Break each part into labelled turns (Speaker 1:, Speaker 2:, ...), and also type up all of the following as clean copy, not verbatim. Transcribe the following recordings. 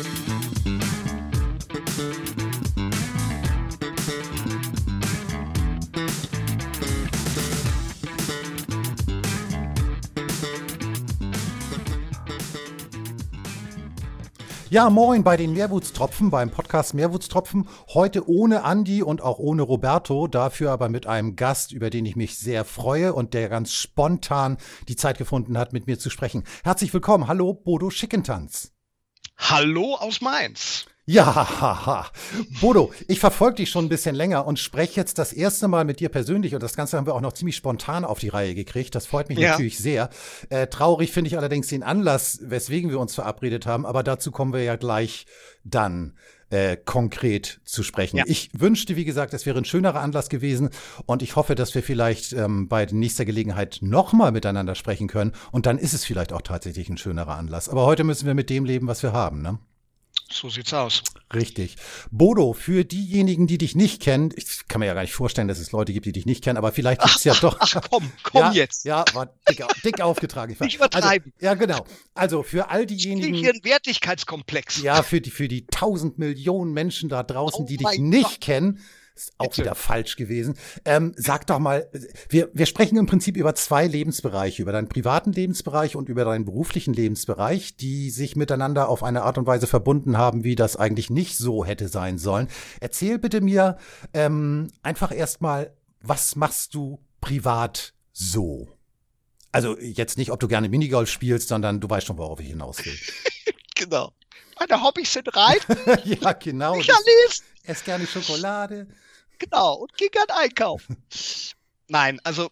Speaker 1: Ja, moin bei den Meerwutstropfen, beim Podcast Meerwutstropfen. Heute ohne Andi und auch ohne Roberto, dafür aber mit einem Gast, über den ich mich sehr freue und der ganz spontan die Zeit gefunden hat, mit mir zu sprechen. Herzlich willkommen. Hallo, Bodo Schickentanz.
Speaker 2: Hallo aus Mainz.
Speaker 1: Ja, haha. Bodo, ich verfolge dich schon ein bisschen länger und spreche jetzt das erste Mal mit dir persönlich und das Ganze haben wir auch noch ziemlich spontan auf die Reihe gekriegt. Das freut mich natürlich sehr. Traurig finde ich allerdings den Anlass, weswegen wir uns verabredet haben, aber dazu kommen wir ja gleich dann konkret zu sprechen. Ja. Ich wünschte, wie gesagt, es wäre ein schönerer Anlass gewesen und ich hoffe, dass wir vielleicht bei nächster Gelegenheit nochmal miteinander sprechen können und dann ist es vielleicht auch tatsächlich ein schönerer Anlass. Aber heute müssen wir mit dem leben, was wir haben, ne?
Speaker 2: So sieht's aus.
Speaker 1: Richtig. Bodo, für diejenigen, die dich nicht kennen, ich kann mir ja gar nicht vorstellen, dass es Leute gibt, die dich nicht kennen, aber vielleicht gibt's ja doch.
Speaker 2: Ach komm jetzt.
Speaker 1: Ja, war dick aufgetragen.
Speaker 2: Nicht übertreiben.
Speaker 1: Also, ja, genau. Also für all diejenigen.
Speaker 2: Hier ein Wertigkeitskomplex.
Speaker 1: Ja, für die 1000 Millionen Menschen da draußen, die dich nicht kennen. Ist auch wieder falsch gewesen. Sag doch mal, wir sprechen im Prinzip über zwei Lebensbereiche, über deinen privaten Lebensbereich und über deinen beruflichen Lebensbereich, die sich miteinander auf eine Art und Weise verbunden haben, wie das eigentlich nicht so hätte sein sollen. Erzähl bitte mir einfach erstmal, was machst du privat so? Also jetzt nicht, ob du gerne Minigolf spielst, sondern du weißt schon, worauf ich hinaus will.
Speaker 2: Genau. Meine Hobbys sind Reiten.
Speaker 1: Ja, genau.
Speaker 2: Bücher lesen.
Speaker 1: Ess gerne Schokolade.
Speaker 2: Genau, und geh gern einkaufen. Nein, also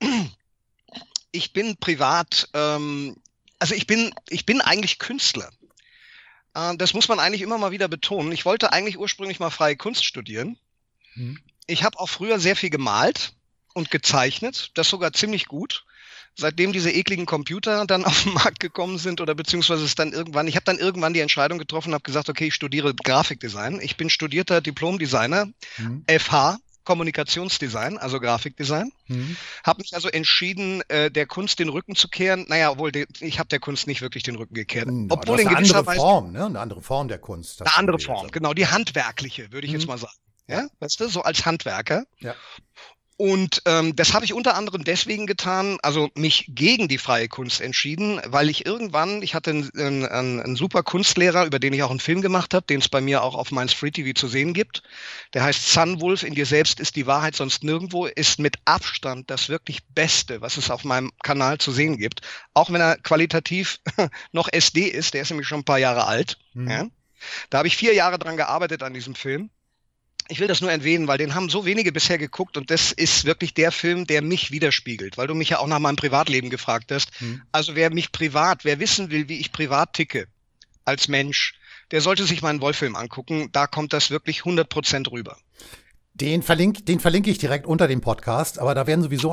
Speaker 2: ich bin privat, also ich bin eigentlich Künstler. Das muss man eigentlich immer mal wieder betonen. Ich wollte eigentlich ursprünglich mal freie Kunst studieren. Ich habe auch früher sehr viel gemalt und gezeichnet, das sogar ziemlich gut. Seitdem diese ekligen Computer dann auf den Markt gekommen sind oder beziehungsweise es dann irgendwann, ich habe dann irgendwann die Entscheidung getroffen, habe gesagt, okay, ich studiere Grafikdesign. Ich bin studierter Diplom-Designer, FH, Kommunikationsdesign, also Grafikdesign. Habe mich also entschieden, der Kunst den Rücken zu kehren. Naja, obwohl ich habe der Kunst nicht wirklich den Rücken gekehrt. Obwohl in gewisser Weise
Speaker 1: eine andere Form der Kunst.
Speaker 2: Eine andere Form, genau, die handwerkliche, würde ich jetzt mal sagen. Ja, weißt du, so als Handwerker. Ja. Und das habe ich unter anderem deswegen getan, also mich gegen die freie Kunst entschieden, weil ich hatte einen super Kunstlehrer, über den ich auch einen Film gemacht habe, den es bei mir auch auf Mainz Free TV zu sehen gibt. Der heißt Sunwolf, in dir selbst ist die Wahrheit sonst nirgendwo, ist mit Abstand das wirklich Beste, was es auf meinem Kanal zu sehen gibt. Auch wenn er qualitativ noch SD ist, der ist nämlich schon ein paar Jahre alt. Ja? Da habe ich 4 Jahre dran gearbeitet an diesem Film. Ich will das nur erwähnen, weil den haben so wenige bisher geguckt und das ist wirklich der Film, der mich widerspiegelt, weil du mich ja auch nach meinem Privatleben gefragt hast. Also wer wissen will, wie ich privat ticke als Mensch, der sollte sich meinen Wolf-Film angucken, da kommt das wirklich 100% rüber.
Speaker 1: Den verlinke ich direkt unter dem Podcast, aber da werden sowieso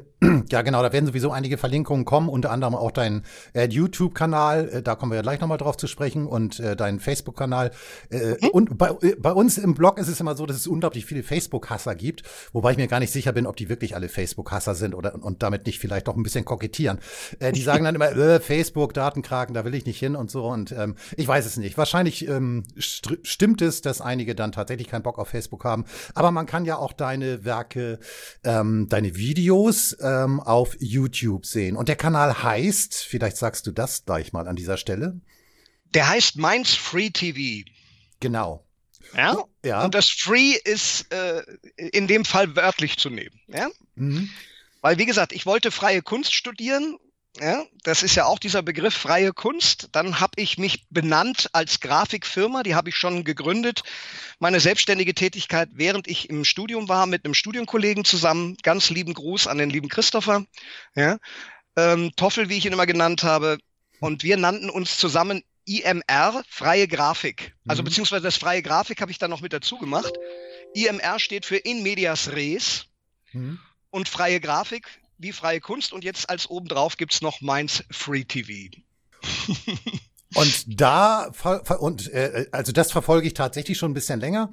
Speaker 1: einige Verlinkungen kommen, unter anderem auch dein YouTube-Kanal, da kommen wir ja gleich nochmal drauf zu sprechen und deinen Facebook-Kanal. Und bei uns im Blog ist es immer so, dass es unglaublich viele Facebook-Hasser gibt, wobei ich mir gar nicht sicher bin, ob die wirklich alle Facebook-Hasser sind und damit nicht vielleicht doch ein bisschen kokettieren. Die sagen dann immer, Facebook, Datenkraken, da will ich nicht hin und so und ich weiß es nicht. Wahrscheinlich stimmt es, dass einige dann tatsächlich keinen Bock auf Facebook haben, aber man kann ja auch deine Werke, deine Videos auf YouTube sehen. Und der Kanal heißt, vielleicht sagst du das gleich mal an dieser Stelle.
Speaker 2: Der heißt Mainz Free TV.
Speaker 1: Genau.
Speaker 2: Ja? Ja. Und das Free ist in dem Fall wörtlich zu nehmen. Ja? Weil, wie gesagt, ich wollte freie Kunst studieren. Ja, das ist ja auch dieser Begriff freie Kunst. Dann habe ich mich benannt als Grafikfirma, die habe ich schon gegründet. Meine selbstständige Tätigkeit, während ich im Studium war, mit einem Studienkollegen zusammen. Ganz lieben Gruß an den lieben Christopher. Ja, Toffel, wie ich ihn immer genannt habe. Und wir nannten uns zusammen IMR, freie Grafik. Also beziehungsweise das freie Grafik habe ich dann noch mit dazu gemacht. IMR steht für In Medias Res und freie Grafik wie freie Kunst und jetzt als obendrauf gibt's noch Mainz Free TV.
Speaker 1: Also das verfolge ich tatsächlich schon ein bisschen länger.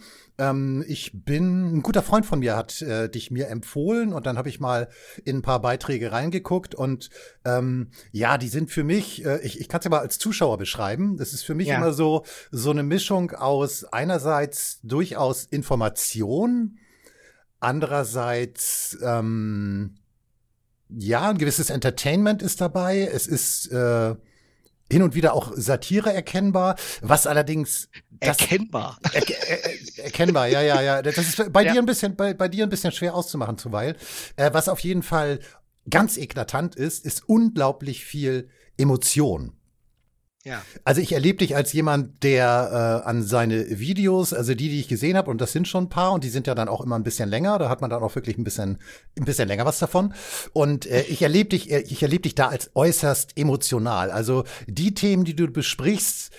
Speaker 1: Ein guter Freund von mir hat dich mir empfohlen und dann habe ich mal in ein paar Beiträge reingeguckt und die sind für mich, ich kann es ja mal als Zuschauer beschreiben, das ist für mich immer so eine Mischung aus einerseits durchaus Information, andererseits ein gewisses Entertainment ist dabei, es ist hin und wieder auch Satire erkennbar, was allerdings
Speaker 2: erkennbar.
Speaker 1: Erkennbar, ja. Das ist bei dir ein bisschen schwer auszumachen zuweilen. Was auf jeden Fall ganz eklatant ist unglaublich viel Emotion.
Speaker 2: Ja.
Speaker 1: Also ich erlebe dich als jemand, der an seine Videos, also die ich gesehen habe, und das sind schon ein paar, und die sind ja dann auch immer ein bisschen länger, da hat man dann auch wirklich ein bisschen länger was davon. Und ich erlebe dich da als äußerst emotional. Also die Themen, die du besprichst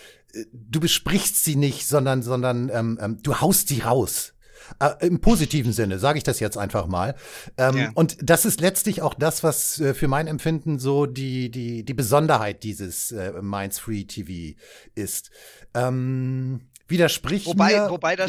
Speaker 1: sie nicht, sondern du haust sie raus. Im positiven Sinne, sage ich das jetzt einfach mal. Und das ist letztlich auch das, was für mein Empfinden so die Besonderheit dieses Mainz Free TV ist. Widerspricht mir.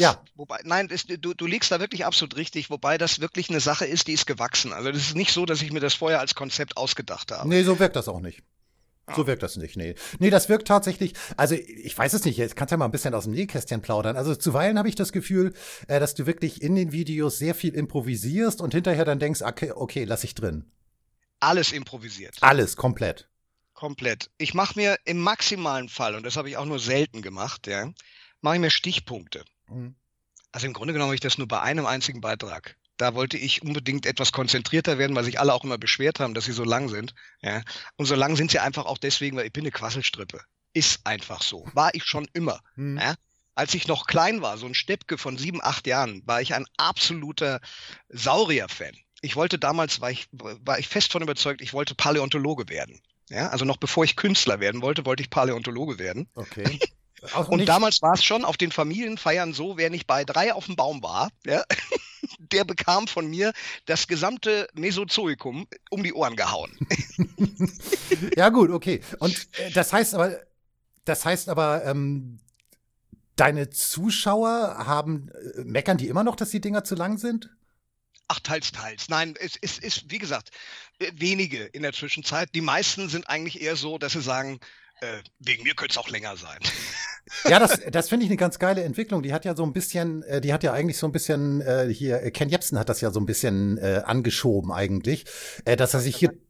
Speaker 2: Du liegst da wirklich absolut richtig, wobei das wirklich eine Sache ist, die ist gewachsen. Also das ist nicht so, dass ich mir das vorher als Konzept ausgedacht habe.
Speaker 1: Nee, so wirkt das auch nicht. So wirkt das nicht, nee. Nee, das wirkt tatsächlich, also ich weiß es nicht, jetzt kannst du ja mal ein bisschen aus dem Nähkästchen plaudern. Also zuweilen habe ich das Gefühl, dass du wirklich in den Videos sehr viel improvisierst und hinterher dann denkst, okay, lass ich drin.
Speaker 2: Alles improvisiert.
Speaker 1: Alles, komplett.
Speaker 2: Komplett. Ich mache mir im maximalen Fall, und das habe ich auch nur selten gemacht, mache ich mir Stichpunkte. Mhm. Also im Grunde genommen habe ich das nur bei einem einzigen Beitrag. Da wollte ich unbedingt etwas konzentrierter werden, weil sich alle auch immer beschwert haben, dass sie so lang sind. Ja. Und so lang sind sie einfach auch deswegen, weil ich bin eine Quasselstrippe. Ist einfach so. War ich schon immer. Ja. Als ich noch klein war, so ein Steppke von 7, 8 Jahren, war ich ein absoluter Saurier-Fan. Ich wollte damals, war ich fest von überzeugt, ich wollte Paläontologe werden. Ja. Also noch bevor ich Künstler werden wollte ich Paläontologe werden.
Speaker 1: Okay.
Speaker 2: Und damals war es schon auf den Familienfeiern so, wer nicht bei 3 auf dem Baum war, der bekam von mir das gesamte Mesozoikum um die Ohren gehauen.
Speaker 1: Ja gut, okay. Und das heißt aber, deine Zuschauer meckern die immer noch, dass die Dinger zu lang sind?
Speaker 2: Ach, teils. Nein, es ist, wie gesagt, wenige in der Zwischenzeit. Die meisten sind eigentlich eher so, dass sie sagen, wegen mir könnte es auch länger sein.
Speaker 1: Ja, das finde ich eine ganz geile Entwicklung. Die hat ja eigentlich so ein bisschen, Ken Jebsen hat das ja so ein bisschen angeschoben eigentlich, dass er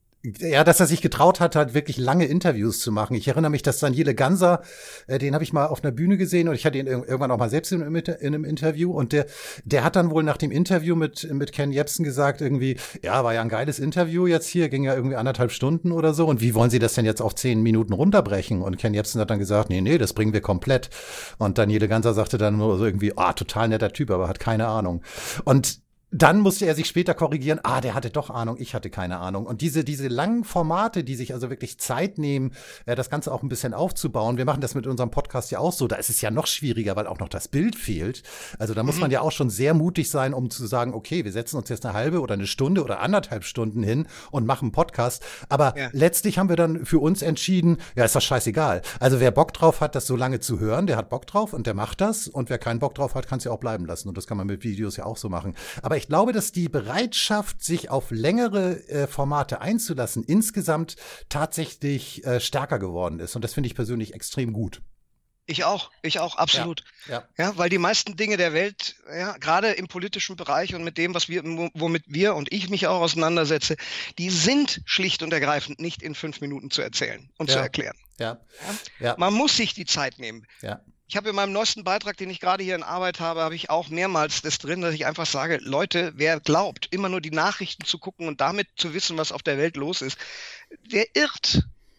Speaker 1: sich getraut hat, halt wirklich lange Interviews zu machen. Ich erinnere mich, dass Daniele Ganser, den habe ich mal auf einer Bühne gesehen und ich hatte ihn irgendwann auch mal selbst in einem Interview und der hat dann wohl nach dem Interview mit Ken Jebsen gesagt irgendwie, ja, war ja ein geiles Interview jetzt hier, ging ja irgendwie 1,5 Stunden oder so und wie wollen Sie das denn jetzt auf 10 Minuten runterbrechen? Und Ken Jebsen hat dann gesagt, nee, das bringen wir komplett. Und Daniele Ganser sagte dann nur so irgendwie, total netter Typ, aber hat keine Ahnung. Und dann musste er sich später korrigieren, der hatte doch Ahnung, ich hatte keine Ahnung. Und diese langen Formate, die sich also wirklich Zeit nehmen, das Ganze auch ein bisschen aufzubauen. Wir machen das mit unserem Podcast ja auch so. Da ist es ja noch schwieriger, weil auch noch das Bild fehlt. Also da muss man ja auch schon sehr mutig sein, um zu sagen, okay, wir setzen uns jetzt eine halbe oder eine Stunde oder 1,5 Stunden hin und machen einen Podcast. Aber letztlich haben wir dann für uns entschieden, ja, ist das scheißegal. Also wer Bock drauf hat, das so lange zu hören, der hat Bock drauf und der macht das. Und wer keinen Bock drauf hat, kann es ja auch bleiben lassen. Und das kann man mit Videos ja auch so machen. Aber ich glaube, dass die Bereitschaft, sich auf längere Formate einzulassen, insgesamt tatsächlich stärker geworden ist. Und das finde ich persönlich extrem gut.
Speaker 2: Ich auch, absolut. Ja, weil die meisten Dinge der Welt, gerade im politischen Bereich und mit dem, womit wir und ich mich auch auseinandersetze, die sind schlicht und ergreifend nicht in 5 Minuten zu erzählen und zu erklären.
Speaker 1: Ja.
Speaker 2: Man muss sich die Zeit nehmen.
Speaker 1: Ja.
Speaker 2: Ich habe in meinem neuesten Beitrag, den ich gerade hier in Arbeit habe ich auch mehrmals das drin, dass ich einfach sage, Leute, wer glaubt, immer nur die Nachrichten zu gucken und damit zu wissen, was auf der Welt los ist, der irrt.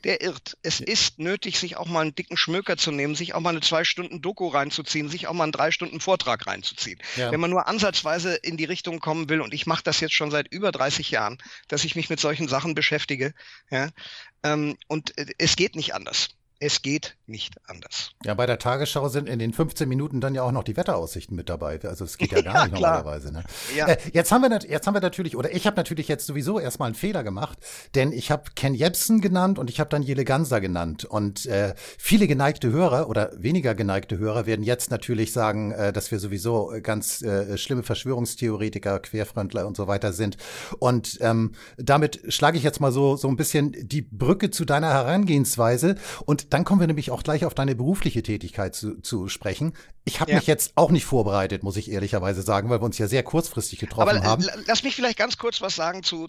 Speaker 2: Es ist nötig, sich auch mal einen dicken Schmöker zu nehmen, sich auch mal eine 2 Stunden Doku reinzuziehen, sich auch mal einen 3 Stunden Vortrag reinzuziehen. Ja. Wenn man nur ansatzweise in die Richtung kommen will, und ich mache das jetzt schon seit über 30 Jahren, dass ich mich mit solchen Sachen beschäftige, und es geht nicht anders. Es geht nicht anders.
Speaker 1: Ja, bei der Tagesschau sind in den 15 Minuten dann ja auch noch die Wetteraussichten mit dabei. Also es geht ja gar nicht normalerweise. Ne?
Speaker 2: Ja.
Speaker 1: Jetzt haben wir natürlich, oder ich habe natürlich jetzt sowieso erstmal einen Fehler gemacht, denn ich habe Ken Jebsen genannt und ich habe dann Jele Ganser genannt. Und viele geneigte Hörer oder weniger geneigte Hörer werden jetzt natürlich sagen, dass wir sowieso ganz schlimme Verschwörungstheoretiker, Querfrontler und so weiter sind. Und damit schlage ich jetzt mal so ein bisschen die Brücke zu deiner Herangehensweise. Und dann kommen wir nämlich auch gleich auf deine berufliche Tätigkeit zu sprechen. Ich habe mich jetzt auch nicht vorbereitet, muss ich ehrlicherweise sagen, weil wir uns ja sehr kurzfristig getroffen haben.
Speaker 2: Aber lass mich vielleicht ganz kurz was sagen zu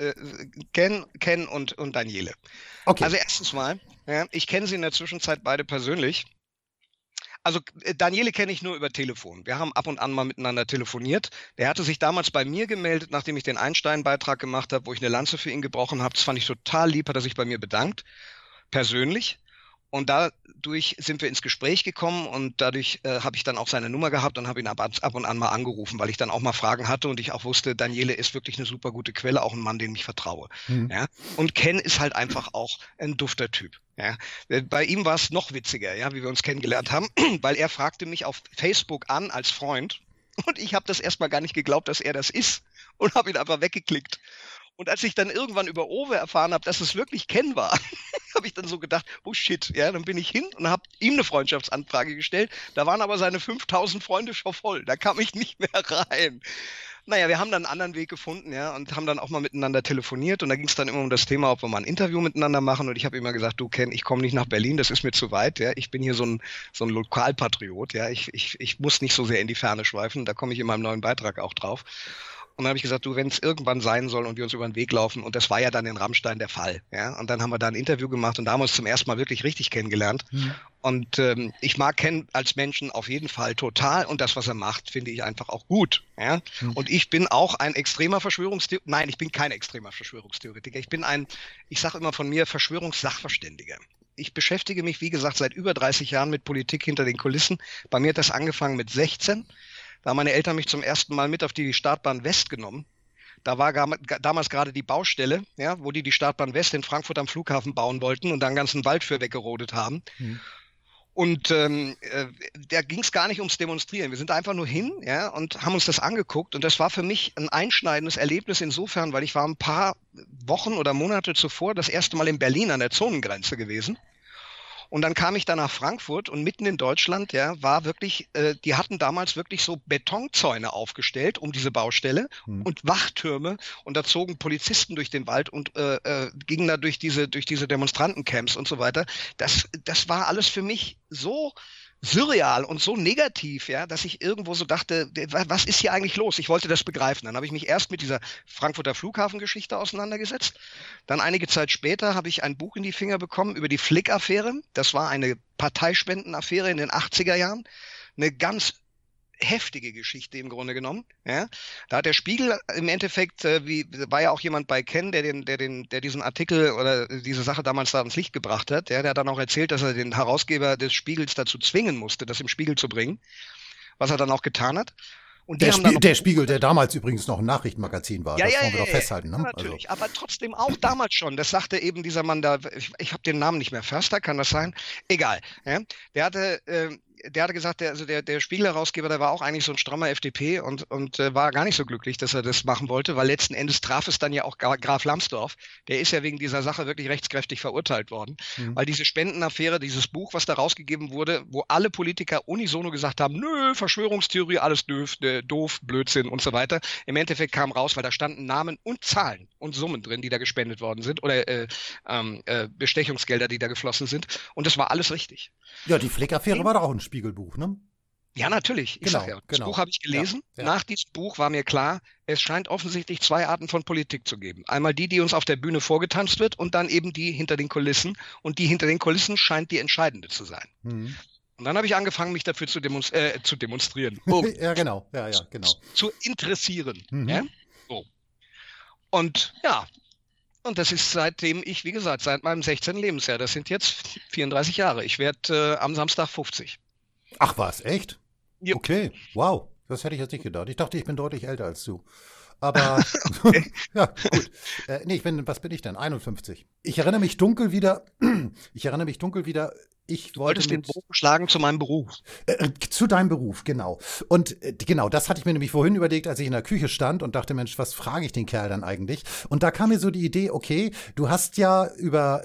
Speaker 2: Ken und Daniele.
Speaker 1: Okay.
Speaker 2: Also erstens mal, ich kenne sie in der Zwischenzeit beide persönlich. Also Daniele kenne ich nur über Telefon. Wir haben ab und an mal miteinander telefoniert. Der hatte sich damals bei mir gemeldet, nachdem ich den Einstein-Beitrag gemacht habe, wo ich eine Lanze für ihn gebrochen habe. Das fand ich total lieb, hat er sich bei mir bedankt, persönlich. Und dadurch sind wir ins Gespräch gekommen und dadurch habe ich dann auch seine Nummer gehabt und habe ihn ab und an mal angerufen, weil ich dann auch mal Fragen hatte und ich auch wusste, Daniele ist wirklich eine super gute Quelle, auch ein Mann, dem ich vertraue. Ja? Und Ken ist halt einfach auch ein dufter Typ. Ja? Bei ihm war es noch witziger, ja, wie wir uns kennengelernt haben, weil er fragte mich auf Facebook an als Freund und ich habe das erstmal gar nicht geglaubt, dass er das ist und habe ihn einfach weggeklickt. Und als ich dann irgendwann über Owe erfahren habe, dass es wirklich Ken war, habe ich dann so gedacht, oh shit, ja, dann bin ich hin und habe ihm eine Freundschaftsanfrage gestellt. Da waren aber seine 5000 Freunde schon voll, da kam ich nicht mehr rein. Naja, wir haben dann einen anderen Weg gefunden, ja, und haben dann auch mal miteinander telefoniert und da ging es dann immer um das Thema, ob wir mal ein Interview miteinander machen und ich habe immer gesagt, du Ken, ich komme nicht nach Berlin, das ist mir zu weit, ja, ich bin hier so ein Lokalpatriot, ja, ich muss nicht so sehr in die Ferne schweifen, da komme ich in meinem neuen Beitrag auch drauf. Und dann habe ich gesagt, du, wenn es irgendwann sein soll und wir uns über den Weg laufen, und das war ja dann in Rammstein der Fall, ja, und dann haben wir da ein Interview gemacht und da haben wir uns zum ersten Mal wirklich richtig kennengelernt. Und ich mag Ken als Menschen auf jeden Fall total und das, was er macht, finde ich einfach auch gut, ja. Und ich bin auch ein extremer Verschwörungstheoretiker, nein, ich bin kein extremer Verschwörungstheoretiker, ich bin ich sage immer von mir, Verschwörungssachverständiger. Ich beschäftige mich, wie gesagt, seit über 30 Jahren mit Politik hinter den Kulissen. Bei mir hat das angefangen mit 16. Da haben meine Eltern mich zum ersten Mal mit auf die Startbahn West genommen. Da war damals gerade die Baustelle, ja, wo die Startbahn West in Frankfurt am Flughafen bauen wollten und da einen ganzen Wald für weggerodet haben. Und da ging es gar nicht ums Demonstrieren. Wir sind einfach nur hin, ja, und haben uns das angeguckt. Und das war für mich ein einschneidendes Erlebnis insofern, weil ich war ein paar Wochen oder Monate zuvor das erste Mal in Berlin an der Zonengrenze gewesen. Und dann kam ich da nach Frankfurt und mitten in Deutschland, ja, war wirklich, die hatten damals wirklich so Betonzäune aufgestellt um diese Baustelle und Wachtürme und da zogen Polizisten durch den Wald und gingen da durch diese Demonstrantencamps und so weiter. Das war alles für mich so surreal und so negativ, ja, dass ich irgendwo so dachte, was ist hier eigentlich los? Ich wollte das begreifen. Dann habe ich mich erst mit dieser Frankfurter Flughafengeschichte auseinandergesetzt. Dann einige Zeit später habe ich ein Buch in die Finger bekommen über die Flick-Affäre. Das war eine Parteispendenaffäre in den 80er Jahren. Eine ganz heftige Geschichte im Grunde genommen. Ja. Da hat der Spiegel im Endeffekt, war ja auch jemand bei Ken, der diesen Artikel oder diese Sache damals da ans Licht gebracht hat. Der hat dann auch erzählt, dass er den Herausgeber des Spiegels dazu zwingen musste, das im Spiegel zu bringen, was er dann auch getan hat. Und
Speaker 1: der Spiegel, der damals übrigens noch ein Nachrichtenmagazin war,
Speaker 2: das
Speaker 1: wollen wir doch festhalten. Ne?
Speaker 2: Natürlich, aber trotzdem auch damals schon. Das sagte eben dieser Mann da, ich habe den Namen nicht mehr, Förster, kann das sein? Egal. Ja? Der hatte gesagt, der Spiegel-Herausgeber, der war auch eigentlich so ein strammer FDP und war gar nicht so glücklich, dass er das machen wollte, weil letzten Endes traf es dann ja auch Graf Lambsdorff. Der ist ja wegen dieser Sache wirklich rechtskräftig verurteilt worden, weil diese Spendenaffäre, dieses Buch, was da rausgegeben wurde, wo alle Politiker unisono gesagt haben, nö, Verschwörungstheorie, alles doof, Blödsinn und so weiter. Im Endeffekt kam raus, weil da standen Namen und Zahlen und Summen drin, die da gespendet worden sind oder Bestechungsgelder, die da geflossen sind und das war alles richtig.
Speaker 1: Ja, die Flick-Affäre war doch auch ein Spiegelbuch, ne?
Speaker 2: Ja, natürlich. Das Buch habe ich gelesen. Ja. Nach diesem Buch war mir klar, es scheint offensichtlich zwei Arten von Politik zu geben. Einmal die uns auf der Bühne vorgetanzt wird und dann eben die hinter den Kulissen. Und die hinter den Kulissen scheint die entscheidende zu sein. Und dann habe ich angefangen, mich dafür zu demonstrieren.
Speaker 1: Ja, genau. Ja, genau.
Speaker 2: Zu interessieren. Ja? So. Und ja, und das ist seitdem ich, wie gesagt, seit meinem 16. Lebensjahr, das sind jetzt 34 Jahre. Ich werde am Samstag 50.
Speaker 1: Ach was, echt?
Speaker 2: Jo.
Speaker 1: Okay, wow. Das hätte ich jetzt nicht gedacht. Ich dachte, ich bin deutlich älter als du. Aber ja, gut. Was bin ich denn? 51. Ich erinnere mich dunkel wieder,
Speaker 2: ich wollte den Bogen schlagen zu meinem Beruf.
Speaker 1: Zu deinem Beruf, genau. Und genau, das hatte ich mir nämlich vorhin überlegt, als ich in der Küche stand und dachte, Mensch, was frage ich den Kerl dann eigentlich? Und da kam mir so die Idee, okay, du hast ja über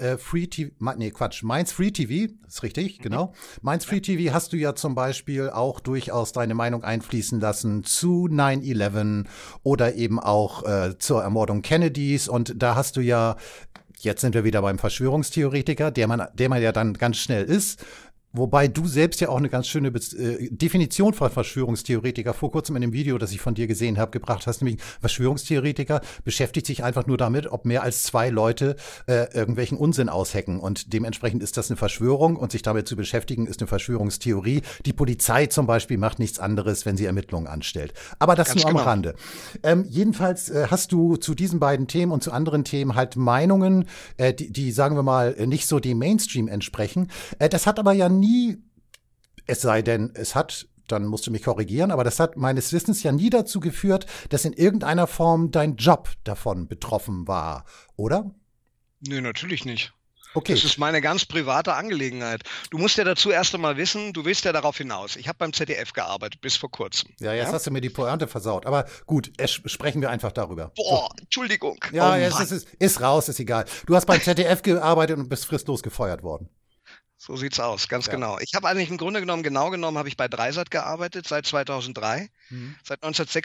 Speaker 1: Mainz Free TV, ist richtig, genau. Mainz Free TV hast du ja zum Beispiel auch durchaus deine Meinung einfließen lassen zu 9/11 oder eben auch zur Ermordung Kennedys. Und da hast du ja, jetzt sind wir wieder beim Verschwörungstheoretiker, der man ja dann ganz schnell ist. Wobei du selbst ja auch eine ganz schöne Definition von Verschwörungstheoretiker vor kurzem in dem Video, das ich von dir gesehen habe, gebracht hast. Nämlich Verschwörungstheoretiker beschäftigt sich einfach nur damit, ob mehr als 2 Leute irgendwelchen Unsinn aushacken. Und dementsprechend ist das eine Verschwörung. Und sich damit zu beschäftigen, ist eine Verschwörungstheorie. Die Polizei zum Beispiel macht nichts anderes, wenn sie Ermittlungen anstellt. Aber das ganz nur am Rande. Jedenfalls hast du zu diesen beiden Themen und zu anderen Themen halt Meinungen, die sagen wir mal, nicht so dem Mainstream entsprechen. Das hat aber ja nie, es sei denn, es hat, dann musst du mich korrigieren, aber das hat meines Wissens ja nie dazu geführt, dass in irgendeiner Form dein Job davon betroffen war, oder?
Speaker 2: Nee, natürlich nicht.
Speaker 1: Okay.
Speaker 2: Das ist meine ganz private Angelegenheit. Du musst ja dazu erst einmal wissen, du willst ja darauf hinaus. Ich habe beim ZDF gearbeitet, bis vor kurzem.
Speaker 1: Ja, jetzt hast du mir die Pointe versaut. Aber gut, sprechen wir einfach darüber.
Speaker 2: Boah, so. Entschuldigung.
Speaker 1: Ja, ist raus, ist egal. Du hast beim ZDF gearbeitet und bist fristlos gefeuert worden.
Speaker 2: So sieht's aus, ganz genau. Ich habe eigentlich im Grunde genommen, habe ich bei Dreisat gearbeitet seit 2003. Seit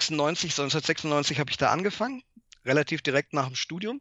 Speaker 2: 1996 habe ich da angefangen, relativ direkt nach dem Studium.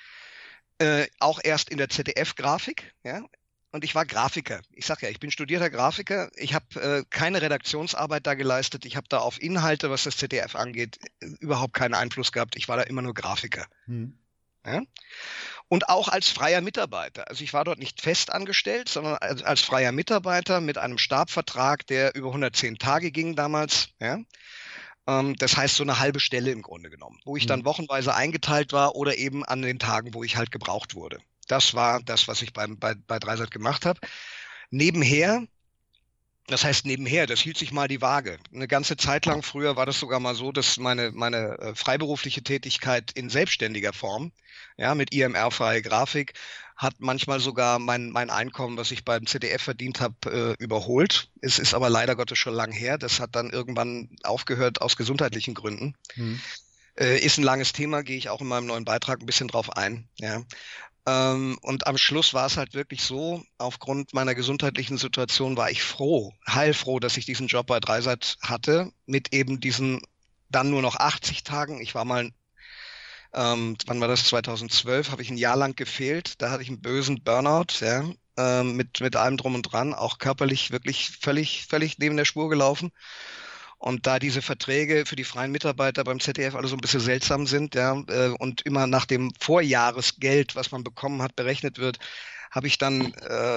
Speaker 2: Auch erst in der ZDF-Grafik, ja. Und ich war Grafiker. Ich sage ja, ich bin studierter Grafiker. Ich habe keine Redaktionsarbeit da geleistet. Ich habe da auf Inhalte, was das ZDF angeht, überhaupt keinen Einfluss gehabt. Ich war da immer nur Grafiker. Ja? Und auch als freier Mitarbeiter. Also ich war dort nicht fest angestellt, sondern als freier Mitarbeiter mit einem Stabvertrag, der über 110 Tage ging damals. Ja? Das heißt so eine halbe Stelle im Grunde genommen, wo ich dann wochenweise eingeteilt war oder eben an den Tagen, wo ich halt gebraucht wurde. Das war das, was ich bei Dreisat gemacht habe. Nebenher, das hielt sich mal die Waage. Eine ganze Zeit lang früher war das sogar mal so, dass meine freiberufliche Tätigkeit in selbstständiger Form, ja, mit IMR-freie Grafik, hat manchmal sogar mein Einkommen, was ich beim ZDF verdient habe, überholt. Es ist aber leider Gottes schon lang her. Das hat dann irgendwann aufgehört aus gesundheitlichen Gründen. Ist ein langes Thema, gehe ich auch in meinem neuen Beitrag ein bisschen drauf ein. Ja. Und am Schluss war es halt wirklich so, aufgrund meiner gesundheitlichen Situation war ich heilfroh, dass ich diesen Job bei Dreisat hatte, mit eben diesen dann nur noch 80 Tagen. Ich war mal, wann war das, 2012, habe ich ein Jahr lang gefehlt, da hatte ich einen bösen Burnout, ja, mit allem drum und dran, auch körperlich wirklich völlig neben der Spur gelaufen. Und da diese Verträge für die freien Mitarbeiter beim ZDF alle so ein bisschen seltsam sind, ja, und immer nach dem Vorjahresgeld, was man bekommen hat, berechnet wird, habe ich dann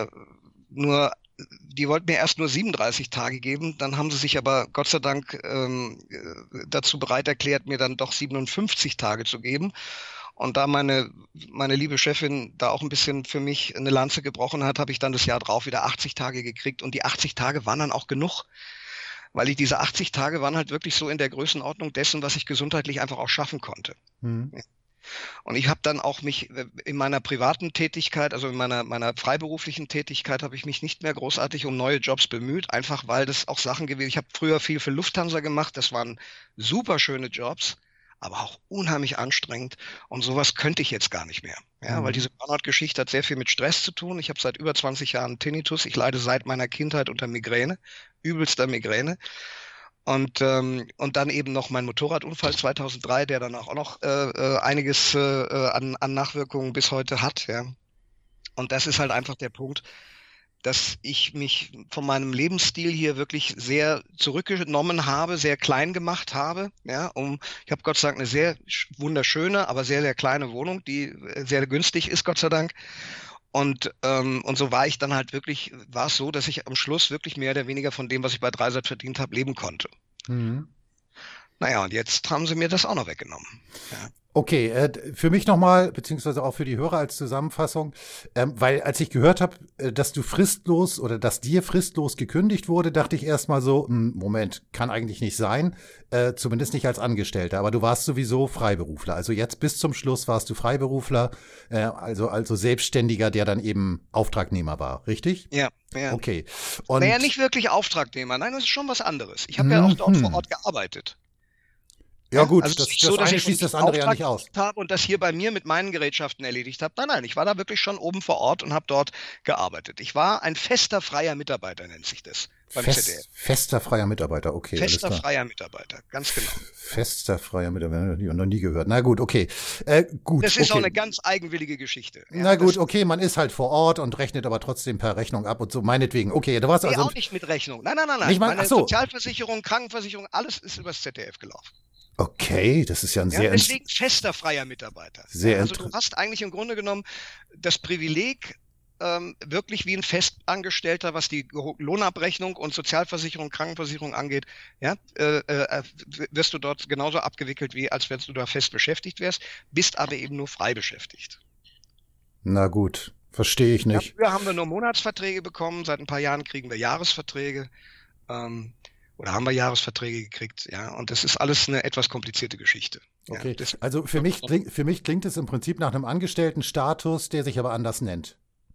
Speaker 2: die wollten mir erst nur 37 Tage geben, dann haben sie sich aber Gott sei Dank dazu bereit erklärt, mir dann doch 57 Tage zu geben. Und da meine liebe Chefin da auch ein bisschen für mich eine Lanze gebrochen hat, habe ich dann das Jahr drauf wieder 80 Tage gekriegt. Und die 80 Tage waren dann auch genug. Weil diese 80 Tage waren halt wirklich so in der Größenordnung dessen, was ich gesundheitlich einfach auch schaffen konnte. Und ich habe dann auch mich in meiner privaten Tätigkeit, also in meiner freiberuflichen Tätigkeit, habe ich mich nicht mehr großartig um neue Jobs bemüht, einfach weil das auch Sachen gewesen. Ich habe früher viel für Lufthansa gemacht, das waren super schöne Jobs, aber auch unheimlich anstrengend. Und sowas könnte ich jetzt gar nicht mehr. Ja, weil diese Burnout-Geschichte hat sehr viel mit Stress zu tun. Ich habe seit über 20 Jahren Tinnitus. Ich leide seit meiner Kindheit unter Migräne, übelster Migräne. Und dann eben noch mein Motorradunfall 2003, der dann auch noch einiges an Nachwirkungen bis heute hat. Ja. Und das ist halt einfach der Punkt, dass ich mich von meinem Lebensstil hier wirklich sehr zurückgenommen habe, sehr klein gemacht habe. Ja, ich habe Gott sei Dank eine sehr wunderschöne, aber sehr, sehr kleine Wohnung, die sehr günstig ist, Gott sei Dank. Und so war ich dann halt wirklich, war es so, dass ich am Schluss wirklich mehr oder weniger von dem, was ich bei Dreisat verdient habe, leben konnte. Naja, und jetzt haben sie mir das auch noch weggenommen. Ja.
Speaker 1: Okay, für mich nochmal, beziehungsweise auch für die Hörer als Zusammenfassung, weil als ich gehört habe, dass du fristlos oder dass dir fristlos gekündigt wurde, dachte ich erstmal so, Moment, kann eigentlich nicht sein, zumindest nicht als Angestellter, aber du warst sowieso Freiberufler. Also jetzt bis zum Schluss warst du Freiberufler, also Selbstständiger, der dann eben Auftragnehmer war, richtig?
Speaker 2: Ja.
Speaker 1: Okay.
Speaker 2: Und naja, nicht wirklich Auftragnehmer, nein, das ist schon was anderes. Ich habe ja auch dort vor Ort gearbeitet.
Speaker 1: Ja gut,
Speaker 2: also
Speaker 1: das eine schließt das andere ja nicht aus.
Speaker 2: Habe und das hier bei mir mit meinen Gerätschaften erledigt habe. Nein, ich war da wirklich schon oben vor Ort und habe dort gearbeitet. Ich war ein fester freier Mitarbeiter, nennt sich das beim ZDF.
Speaker 1: Fester freier Mitarbeiter, okay.
Speaker 2: Fester freier Mitarbeiter, ganz genau.
Speaker 1: Fester freier Mitarbeiter, noch nie gehört. Na gut, okay. Gut.
Speaker 2: Das ist auch eine ganz eigenwillige Geschichte.
Speaker 1: Ja, na gut, okay, man ist halt vor Ort und rechnet aber trotzdem per Rechnung ab und so, meinetwegen. Okay, du warst also...
Speaker 2: auch nicht mit Rechnung. Nein. Meine Sozialversicherung, Krankenversicherung, alles ist übers ZDF gelaufen.
Speaker 1: Okay, das ist ja ein sehr...
Speaker 2: Deswegen fester freier Mitarbeiter. Also du hast eigentlich im Grunde genommen das Privileg, wirklich wie ein Festangestellter, was die Lohnabrechnung und Sozialversicherung, Krankenversicherung angeht, wirst du dort genauso abgewickelt, wie als wenn du da fest beschäftigt wärst, bist aber eben nur frei beschäftigt.
Speaker 1: Na gut, verstehe ich nicht.
Speaker 2: Früher haben wir nur Monatsverträge bekommen, seit ein paar Jahren kriegen wir Jahresverträge. Oder haben wir Jahresverträge gekriegt, ja, und das ist alles eine etwas komplizierte Geschichte.
Speaker 1: Okay, ja, also für mich klingt es im Prinzip nach einem Angestelltenstatus, der sich aber anders nennt.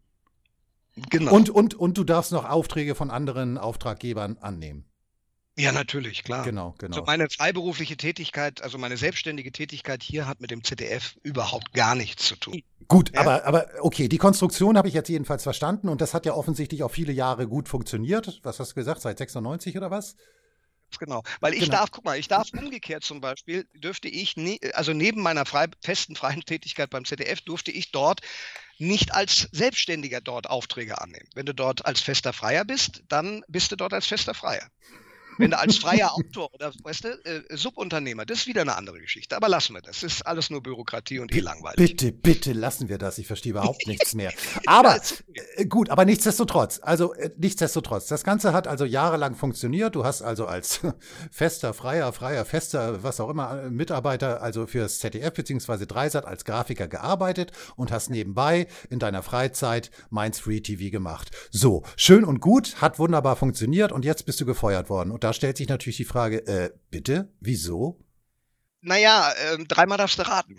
Speaker 2: Genau.
Speaker 1: Und du darfst noch Aufträge von anderen Auftraggebern annehmen.
Speaker 2: Ja, natürlich, klar.
Speaker 1: Genau.
Speaker 2: Also meine freiberufliche Tätigkeit, also meine selbstständige Tätigkeit hier hat mit dem ZDF überhaupt gar nichts zu tun.
Speaker 1: Gut, ja? aber okay, die Konstruktion habe ich jetzt jedenfalls verstanden und das hat ja offensichtlich auch viele Jahre gut funktioniert. Was hast du gesagt, seit 96 oder was?
Speaker 2: Genau, weil ich darf umgekehrt zum Beispiel, dürfte ich, also neben meiner festen freien Tätigkeit beim ZDF, durfte ich dort nicht als Selbstständiger dort Aufträge annehmen. Wenn du dort als fester Freier bist, dann bist du dort als fester Freier. Wenn du als freier Autor oder Subunternehmer, das ist wieder eine andere Geschichte. Aber lassen wir das. Das ist alles nur Bürokratie und langweilig.
Speaker 1: Bitte lassen wir das. Ich verstehe überhaupt nichts mehr. Aber gut, aber nichtsdestotrotz. Das Ganze hat also jahrelang funktioniert. Du hast also als fester, freier, fester, was auch immer, Mitarbeiter, also fürs ZDF bzw. Dreisat als Grafiker gearbeitet und hast nebenbei in deiner Freizeit Mainz Free TV gemacht. So, schön und gut, hat wunderbar funktioniert und jetzt bist du gefeuert worden. Und da stellt sich natürlich die Frage, bitte, wieso?
Speaker 2: Naja, dreimal darfst du raten.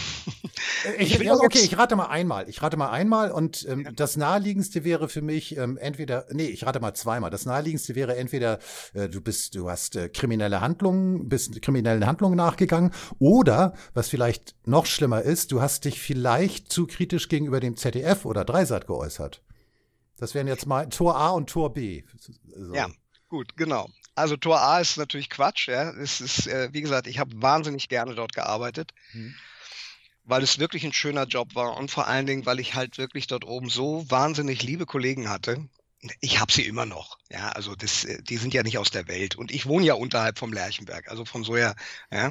Speaker 1: Ich rate mal einmal und das Naheliegendste wäre für mich ich rate mal zweimal. Das Naheliegendste wäre entweder du hast kriminellen Handlungen nachgegangen oder, was vielleicht noch schlimmer ist, du hast dich vielleicht zu kritisch gegenüber dem ZDF oder Dreisat geäußert. Das wären jetzt mal Tor A und Tor B. So.
Speaker 2: Ja, gut, genau. Also Tor A ist natürlich Quatsch, ja. Es ist, wie gesagt, ich habe wahnsinnig gerne dort gearbeitet, weil es wirklich ein schöner Job war und vor allen Dingen, weil ich halt wirklich dort oben so wahnsinnig liebe Kollegen hatte. Ich habe sie immer noch, ja. Also die sind ja nicht aus der Welt und ich wohne ja unterhalb vom Lerchenberg, also von so her, ja.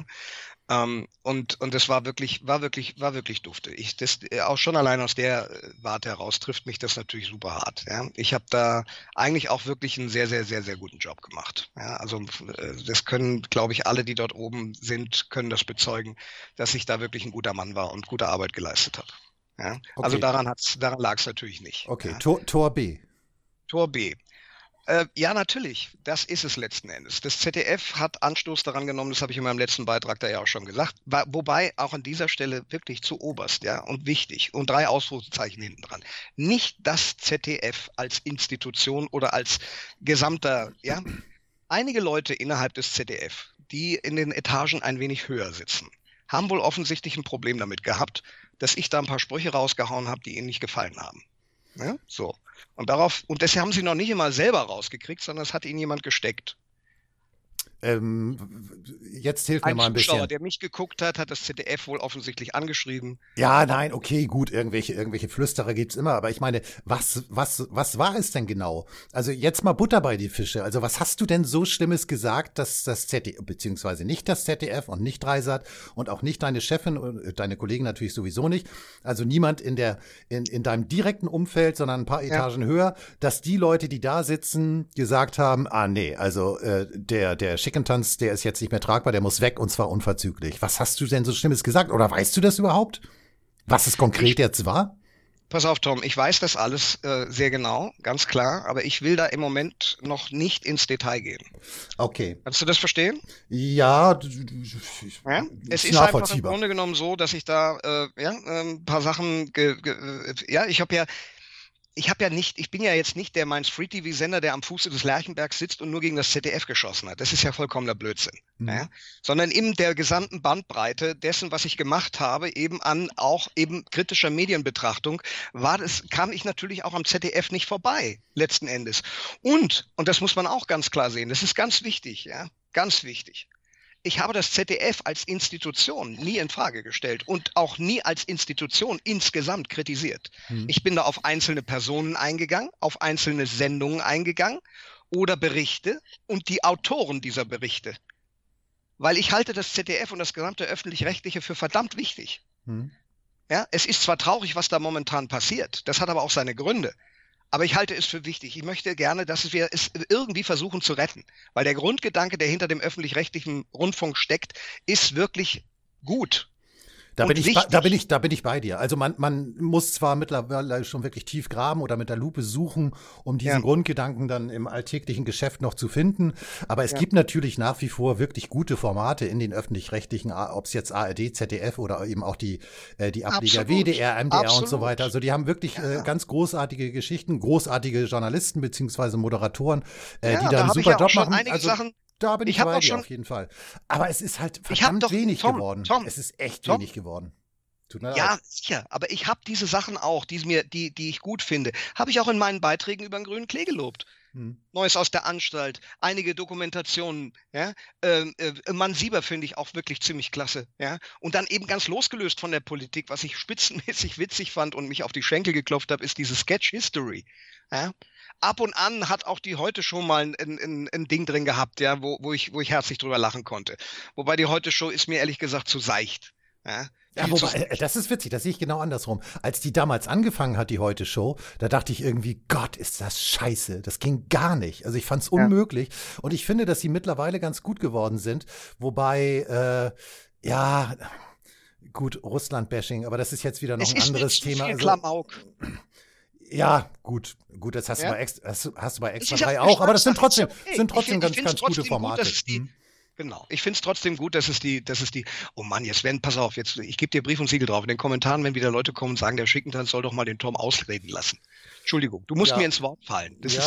Speaker 2: Und das war wirklich dufte. Auch schon allein aus der Warte heraus trifft mich das natürlich super hart. Ja. Ich habe da eigentlich auch wirklich einen sehr, sehr, sehr, sehr guten Job gemacht. Ja. Also das können, glaube ich, alle, die dort oben sind, können das bezeugen, dass ich da wirklich ein guter Mann war und gute Arbeit geleistet habe. Ja. Okay. Also daran lag es natürlich nicht.
Speaker 1: Okay, ja. Tor B.
Speaker 2: Tor B. Ja, natürlich. Das ist es letzten Endes. Das ZDF hat Anstoß daran genommen, das habe ich in meinem letzten Beitrag da ja auch schon gesagt. Wobei auch an dieser Stelle wirklich zu oberst, ja, und wichtig und 3 Ausrufezeichen hinten dran. Nicht das ZDF als Institution oder als gesamter, ja. Einige Leute innerhalb des ZDF, die in den Etagen ein wenig höher sitzen, haben wohl offensichtlich ein Problem damit gehabt, dass ich da ein paar Sprüche rausgehauen habe, die ihnen nicht gefallen haben. Ja, so. Und das haben sie noch nicht immer selber rausgekriegt, sondern es hat ihnen jemand gesteckt.
Speaker 1: Jetzt hilf mir mal ein bisschen. Ein Zuschauer,
Speaker 2: der mich geguckt hat, hat das ZDF wohl offensichtlich angeschrieben.
Speaker 1: Ja, nein, okay, gut, irgendwelche Flüsterer gibt's immer, aber ich meine, was war es denn genau? Also jetzt mal Butter bei die Fische. Also was hast du denn so Schlimmes gesagt, dass das ZDF, beziehungsweise nicht das ZDF und nicht Dreisat und auch nicht deine Chefin und deine Kollegen natürlich sowieso nicht, also niemand in deinem direkten Umfeld, sondern ein paar Etagen höher, dass die Leute, die da sitzen, gesagt haben, nee, also der Schneckentanz, der ist jetzt nicht mehr tragbar, der muss weg und zwar unverzüglich. Was hast du denn so Schlimmes gesagt oder weißt du das überhaupt? Was es konkret jetzt war?
Speaker 2: Pass auf, Tom, ich weiß das alles sehr genau, ganz klar, aber ich will da im Moment noch nicht ins Detail gehen.
Speaker 1: Okay.
Speaker 2: Kannst du das verstehen?
Speaker 1: Ja,
Speaker 2: Es ist einfach im Grunde genommen so, dass ich da ein paar Sachen, ich bin ja jetzt nicht der Mainz-Free-TV-Sender, der am Fuße des Lerchenbergs sitzt und nur gegen das ZDF geschossen hat. Das ist ja vollkommener Blödsinn. Ja? Sondern in der gesamten Bandbreite dessen, was ich gemacht habe, eben an auch eben kritischer Medienbetrachtung, kam ich natürlich auch am ZDF nicht vorbei, letzten Endes. Und das muss man auch ganz klar sehen, das ist ganz wichtig, ja, ganz wichtig. Ich habe das ZDF als Institution nie in Frage gestellt und auch nie als Institution insgesamt kritisiert. Ich bin da auf einzelne Personen eingegangen, auf einzelne Sendungen eingegangen oder Berichte und die Autoren dieser Berichte. Weil ich halte das ZDF und das gesamte Öffentlich-Rechtliche für verdammt wichtig. Ja, es ist zwar traurig, was da momentan passiert, das hat aber auch seine Gründe. Aber ich halte es für wichtig. Ich möchte gerne, dass wir es irgendwie versuchen zu retten. Weil der Grundgedanke, der hinter dem öffentlich-rechtlichen Rundfunk steckt, ist wirklich gut.
Speaker 1: Da bin ich bei dir. Also man muss zwar mittlerweile schon wirklich tief graben oder mit der Lupe suchen, um diesen Grundgedanken dann im alltäglichen Geschäft noch zu finden. Aber es gibt natürlich nach wie vor wirklich gute Formate in den öffentlich-rechtlichen, ob es jetzt ARD, ZDF oder eben auch die Ableger WDR, MDR und so weiter. Also die haben wirklich ganz großartige Geschichten, großartige Journalisten beziehungsweise Moderatoren, die da einen super Job machen. Da bin ich bei dir auf jeden Fall. Aber es ist halt verdammt wenig geworden.
Speaker 2: Tom,
Speaker 1: es ist echt wenig geworden.
Speaker 2: Tut mir leid. Ja, sicher. Aber ich habe diese Sachen auch, die ich gut finde, habe ich auch in meinen Beiträgen über den grünen Klee gelobt. Neues aus der Anstalt, einige Dokumentationen, ja. Mann Sieber finde ich auch wirklich ziemlich klasse, ja. Und dann eben ganz losgelöst von der Politik, was ich spitzenmäßig witzig fand und mich auf die Schenkel geklopft habe, ist diese Sketch History, ja. Ab und an hat auch die Heute-Show mal ein Ding drin gehabt, ja, wo ich herzlich drüber lachen konnte. Wobei die Heute-Show ist mir ehrlich gesagt zu seicht. Ja,
Speaker 1: das ist witzig, das sehe ich genau andersrum. Als die damals angefangen hat, die Heute-Show, da dachte ich irgendwie, Gott, ist das scheiße. Das ging gar nicht. Also ich fand es unmöglich. Und ich finde, dass sie mittlerweile ganz gut geworden sind. Wobei, gut, Russland-Bashing, aber das ist jetzt wieder noch ein anderes Thema.
Speaker 2: Viel Klamauk.
Speaker 1: Ja, gut, das hast du bei Extra 3 auch, aber das sind trotzdem ganz gute Formate.
Speaker 2: Genau. Ich finde es trotzdem gut, dass es die, oh Mann, pass auf, ich gebe dir Brief und Siegel drauf. In den Kommentaren, wenn wieder Leute kommen und sagen, der Schickentanz soll doch mal den Tom ausreden lassen. Entschuldigung, du musst mir ins Wort fallen. Ich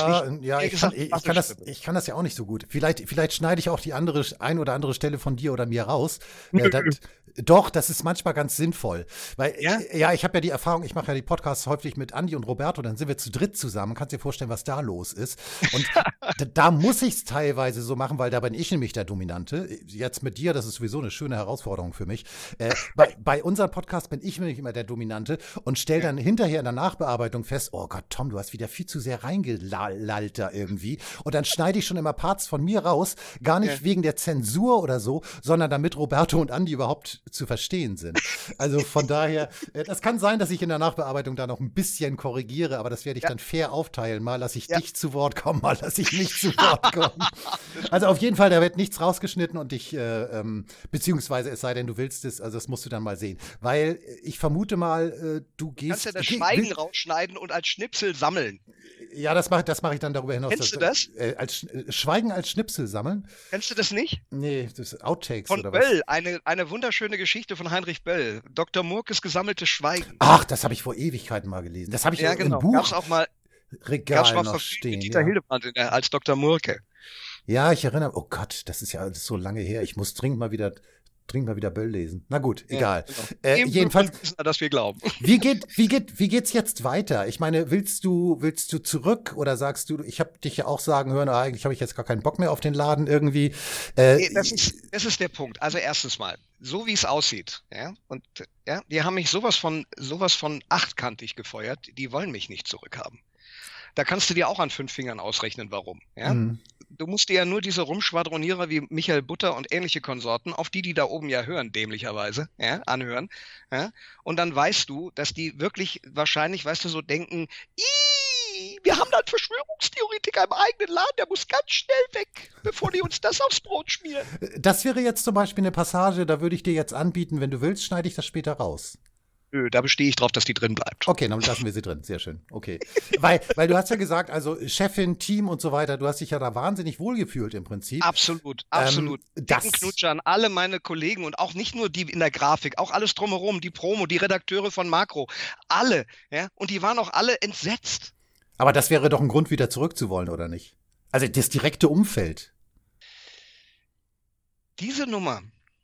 Speaker 2: kann das ja auch nicht so gut. Vielleicht schneide ich auch die ein oder andere Stelle von dir oder mir raus. Doch, das ist manchmal ganz sinnvoll. Weil, ich habe ja die Erfahrung, ich mache ja die Podcasts häufig mit Andi und Roberto, dann sind wir zu dritt zusammen. Kannst dir vorstellen, was da los ist. Und da muss ich es teilweise so machen, weil da bin ich nämlich der Dominante. Jetzt mit dir, das ist sowieso eine schöne Herausforderung für mich. Bei unserem Podcast bin ich nämlich immer der Dominante und stelle dann hinterher in der Nachbearbeitung fest, oh Gott, Tom, du hast wieder viel zu sehr reingelallt da irgendwie. Und dann schneide ich schon immer Parts von mir raus, gar nicht wegen der Zensur oder so, sondern damit Roberto und Andi überhaupt zu verstehen sind. Also von daher, das kann sein, dass ich in der Nachbearbeitung da noch ein bisschen korrigiere, aber das werde ich dann fair aufteilen. Mal lasse ich dich zu Wort kommen, mal lasse ich mich zu Wort kommen. Also auf jeden Fall, da wird nichts rausgeschnitten und beziehungsweise es sei denn, du willst es, also das musst du dann mal sehen. Weil ich vermute mal, du gehst... Kannst ja das Schweigen rausschneiden und als Schnipsel sammeln.
Speaker 1: Ja, das mach ich dann darüber hinaus.
Speaker 2: Kennst du das?
Speaker 1: Schweigen als Schnipsel sammeln?
Speaker 2: Kennst du das nicht?
Speaker 1: Nee, das ist Outtakes
Speaker 2: von
Speaker 1: oder
Speaker 2: Böll,
Speaker 1: was?
Speaker 2: eine wunderschöne Geschichte von Heinrich Böll. Dr. Murkes gesammeltes Schweigen.
Speaker 1: Ach, das habe ich vor Ewigkeiten mal gelesen. Das habe ich im Buch.
Speaker 2: Gab's auch mal
Speaker 1: Regal noch stehen.
Speaker 2: Dieter Hildebrand als Dr. Murke.
Speaker 1: Ja, ich erinnere. Oh Gott, das ist ja alles so lange her. Ich muss dringend mal wieder Böll lesen. Na gut, egal.
Speaker 2: Genau.
Speaker 1: Jedenfalls,
Speaker 2: dass wir glauben.
Speaker 1: Wie geht's jetzt weiter? Ich meine, willst du zurück oder sagst du, ich habe dich ja auch sagen hören, eigentlich habe ich jetzt gar keinen Bock mehr auf den Laden irgendwie.
Speaker 2: Das ist der Punkt. Also erstens mal, so wie es aussieht, die haben mich sowas von achtkantig gefeuert, die wollen mich nicht zurückhaben. Da kannst du dir auch an 5 Fingern ausrechnen, warum. Ja? Du musst dir ja nur diese Rumschwadronierer wie Michael Butter und ähnliche Konsorten, auf die da oben ja hören, dämlicherweise, anhören. Ja? Und dann weißt du, dass die wirklich wahrscheinlich, so denken, wir haben da einen Verschwörungstheoretiker im eigenen Laden, der muss ganz schnell weg, bevor die uns das aufs Brot schmieren.
Speaker 1: Das wäre jetzt zum Beispiel eine Passage, da würde ich dir jetzt anbieten, wenn du willst, schneide ich das später raus.
Speaker 2: Nö, da bestehe ich drauf, dass die drin bleibt.
Speaker 1: Okay, dann lassen wir sie drin. Sehr schön. Okay. Weil du hast ja gesagt, also Chefin, Team und so weiter, du hast dich ja da wahnsinnig wohlgefühlt im Prinzip.
Speaker 2: Absolut. Dicken Knutscher an alle meine Kollegen und auch nicht nur die in der Grafik, auch alles drumherum, die Promo, die Redakteure von Makro, alle. Ja? Und die waren auch alle entsetzt.
Speaker 1: Aber das wäre doch ein Grund, wieder zurückzuwollen, oder nicht? Also das direkte Umfeld.
Speaker 2: Diese Nummer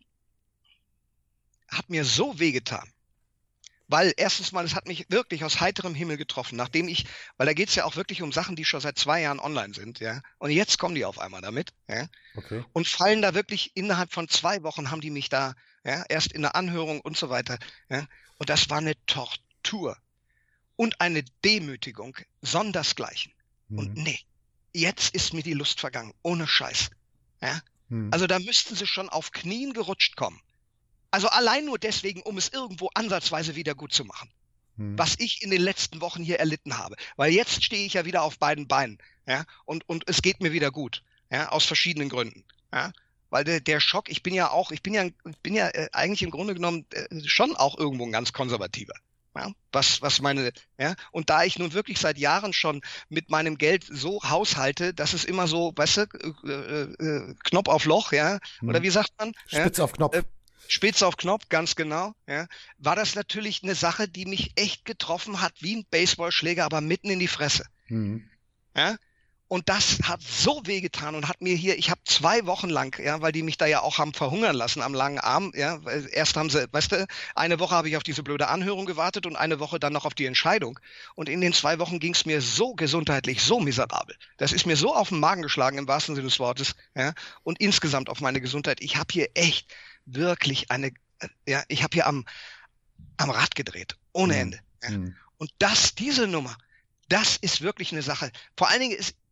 Speaker 2: hat mir so wehgetan. Weil erstens mal, es hat mich wirklich aus heiterem Himmel getroffen, weil da geht es ja auch wirklich um Sachen, die schon seit 2 Jahren online sind, ja. Und jetzt kommen die auf einmal damit, ja.
Speaker 1: Okay.
Speaker 2: Und fallen da wirklich innerhalb von 2 Wochen haben die mich da, ja, erst in der Anhörung und so weiter, ja. Und das war eine Tortur und eine Demütigung sondersgleichen. Und nee, jetzt ist mir die Lust vergangen, ohne Scheiß, ja. Also da müssten sie schon auf Knien gerutscht kommen. Also allein nur deswegen, um es irgendwo ansatzweise wieder gut zu machen. Was ich in den letzten Wochen hier erlitten habe. Weil jetzt stehe ich ja wieder auf beiden Beinen. Ja, und es geht mir wieder gut. Ja, aus verschiedenen Gründen. Ja, weil der Schock, ich bin ja eigentlich im Grunde genommen schon auch irgendwo ein ganz konservativer. Ja, was meine, ja, und da ich nun wirklich seit Jahren schon mit meinem Geld so haushalte, dass es immer so, weißt du, Knopf auf Loch, ja, oder wie sagt man?
Speaker 1: Spitz auf Knopf.
Speaker 2: Spitze auf Knopf, ganz genau, ja, war das natürlich eine Sache, die mich echt getroffen hat, wie ein Baseballschläger, aber mitten in die Fresse. Ja, und das hat so wehgetan und hat mir hier, ich habe 2 Wochen lang, ja, weil die mich da ja auch haben verhungern lassen am langen Arm, ja, erst haben sie, weißt du, eine Woche habe ich auf diese blöde Anhörung gewartet und eine Woche dann noch auf die Entscheidung. Und in den 2 Wochen ging es mir so gesundheitlich, so miserabel. Das ist mir so auf den Magen geschlagen, im wahrsten Sinne des Wortes, ja, und insgesamt auf meine Gesundheit. Ich habe hier echt wirklich ich habe hier am Rad gedreht, ohne Ende. Ja. Und diese Nummer, das ist wirklich eine Sache. Vor allen Dingen ist,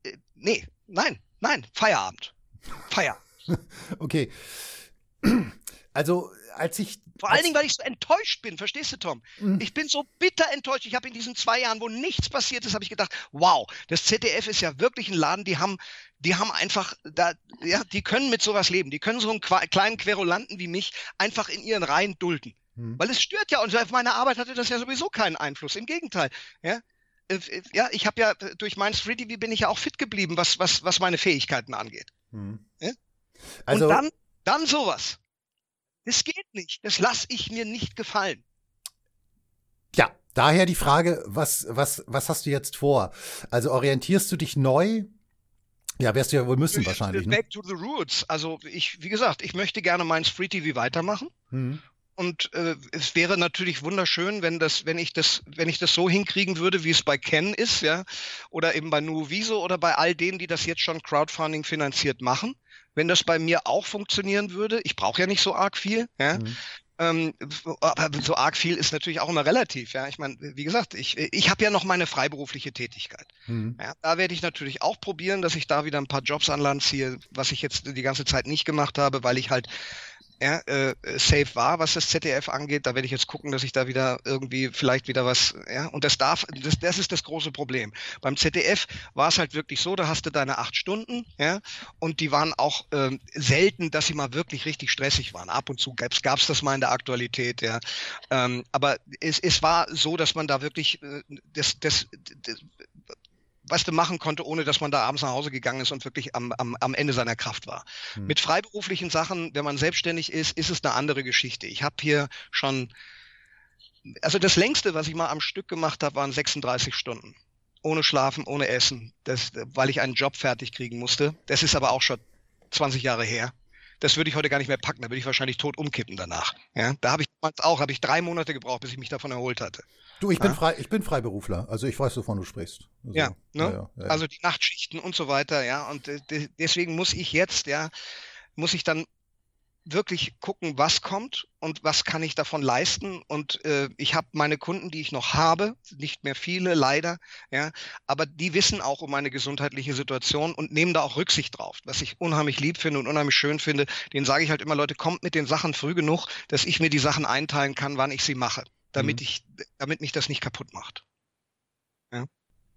Speaker 2: Feierabend.
Speaker 1: Okay. Also,
Speaker 2: Vor allen Dingen, weil ich so enttäuscht bin, verstehst du, Tom? Ich bin so bitter enttäuscht. Ich habe in diesen 2 Jahren, wo nichts passiert ist, habe ich gedacht, wow, das ZDF ist ja wirklich ein Laden, die haben einfach, die können mit sowas leben. Die können so einen kleinen Querulanten wie mich einfach in ihren Reihen dulden. Weil es stört ja, und auf meine Arbeit hatte das ja sowieso keinen Einfluss. Im Gegenteil, ja. Ja, ich habe ja durch mein Free TV bin ich ja auch fit geblieben, was meine Fähigkeiten angeht. Ja? Also, und dann sowas. Das geht nicht. Das lasse ich mir nicht gefallen.
Speaker 1: Ja, daher die Frage, was hast du jetzt vor? Also orientierst du dich neu? Ja, wirst du ja wohl müssen wahrscheinlich.
Speaker 2: Back to the roots. Also wie gesagt, ich möchte gerne mein Free TV weitermachen. Und es wäre natürlich wunderschön, wenn ich das so hinkriegen würde, wie es bei Ken ist, ja, oder eben bei Nuoviso oder bei all denen, die das jetzt schon Crowdfunding finanziert machen. Wenn das bei mir auch funktionieren würde, ich brauche ja nicht so arg viel, ja. Aber so arg viel ist natürlich auch immer relativ, ja. Ich meine, wie gesagt, ich habe ja noch meine freiberufliche Tätigkeit. Ja, da werde ich natürlich auch probieren, dass ich da wieder ein paar Jobs an Land ziehe, was ich jetzt die ganze Zeit nicht gemacht habe, weil ich halt safe war, was das ZDF angeht. Da werde ich jetzt gucken, dass ich da wieder irgendwie vielleicht wieder was, ja, und das ist das große Problem. Beim ZDF war es halt wirklich so, da hast du deine 8 Stunden, ja, und die waren auch selten, dass sie mal wirklich richtig stressig waren. Ab und zu gab's das mal in der Aktualität, ja. Aber es war so, dass man da wirklich was du machen konnte, ohne dass man da abends nach Hause gegangen ist und wirklich am Ende seiner Kraft war. Mit freiberuflichen Sachen, wenn man selbstständig ist es eine andere Geschichte. Ich habe hier schon, also das längste, was ich mal am Stück gemacht habe, waren 36 Stunden. Ohne Schlafen, ohne Essen, weil ich einen Job fertig kriegen musste. Das ist aber auch schon 20 Jahre her. Das würde ich heute gar nicht mehr packen, da würde ich wahrscheinlich tot umkippen danach. Ja, da habe ich 3 Monate gebraucht, bis ich mich davon erholt hatte.
Speaker 1: Du, ich bin Freiberufler, also ich weiß, wovon du sprichst. Also,
Speaker 2: ja. Also die Nachtschichten und so weiter, ja, und deswegen muss ich dann wirklich gucken, was kommt und was kann ich davon leisten. Und ich habe meine Kunden, die ich noch habe, nicht mehr viele, leider, ja, aber die wissen auch um meine gesundheitliche Situation und nehmen da auch Rücksicht drauf, was ich unheimlich lieb finde und unheimlich schön finde. Denen sage ich halt immer, Leute, kommt mit den Sachen früh genug, dass ich mir die Sachen einteilen kann, wann ich sie mache, damit mich das nicht kaputt macht. Ja.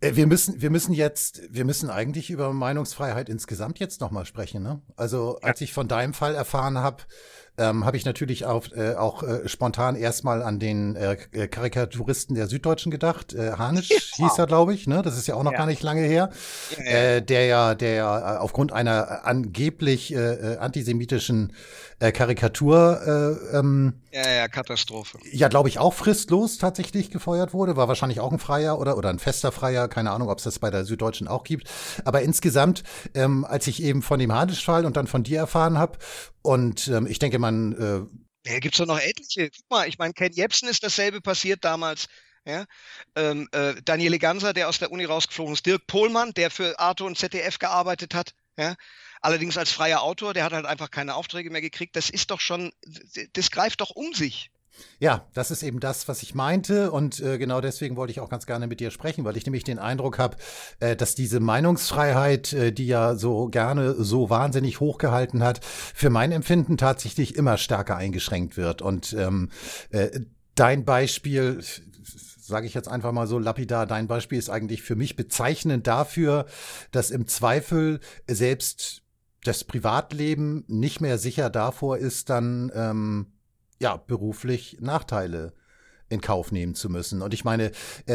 Speaker 1: Wir müssen eigentlich über Meinungsfreiheit insgesamt jetzt nochmal sprechen, ne? Also, als ich von deinem Fall erfahren habe, habe ich natürlich auch spontan erstmal an den Karikaturisten der Süddeutschen gedacht. Harnisch hieß er, glaube ich, ne? Das ist ja auch noch gar nicht lange her. Der ja aufgrund einer angeblich antisemitischen Karikatur
Speaker 2: Katastrophe.
Speaker 1: Ja, glaube ich, auch fristlos tatsächlich gefeuert wurde. War wahrscheinlich auch ein Freier oder ein fester Freier. Keine Ahnung, ob es das bei der Süddeutschen auch gibt. Aber insgesamt, als ich eben von dem Harnisch-Fall und dann von dir erfahren habe, und ich denke,
Speaker 2: gibt's doch noch etliche. Guck mal, ich meine, Ken Jebsen ist dasselbe passiert damals. Ja? Daniele Ganser, der aus der Uni rausgeflogen ist. Dirk Pohlmann, der für Arte und ZDF gearbeitet hat. Ja? Allerdings als freier Autor, der hat halt einfach keine Aufträge mehr gekriegt. Das ist doch schon, das greift doch um sich.
Speaker 1: Ja, das ist eben das, was ich meinte, und genau deswegen wollte ich auch ganz gerne mit dir sprechen, weil ich nämlich den Eindruck habe, dass diese Meinungsfreiheit, die ja so gerne so wahnsinnig hochgehalten hat, für mein Empfinden tatsächlich immer stärker eingeschränkt wird. Und dein Beispiel, sage ich jetzt einfach mal so lapidar, dein Beispiel ist eigentlich für mich bezeichnend dafür, dass im Zweifel selbst das Privatleben nicht mehr sicher davor ist, dann beruflich Nachteile in Kauf nehmen zu müssen. Und ich meine,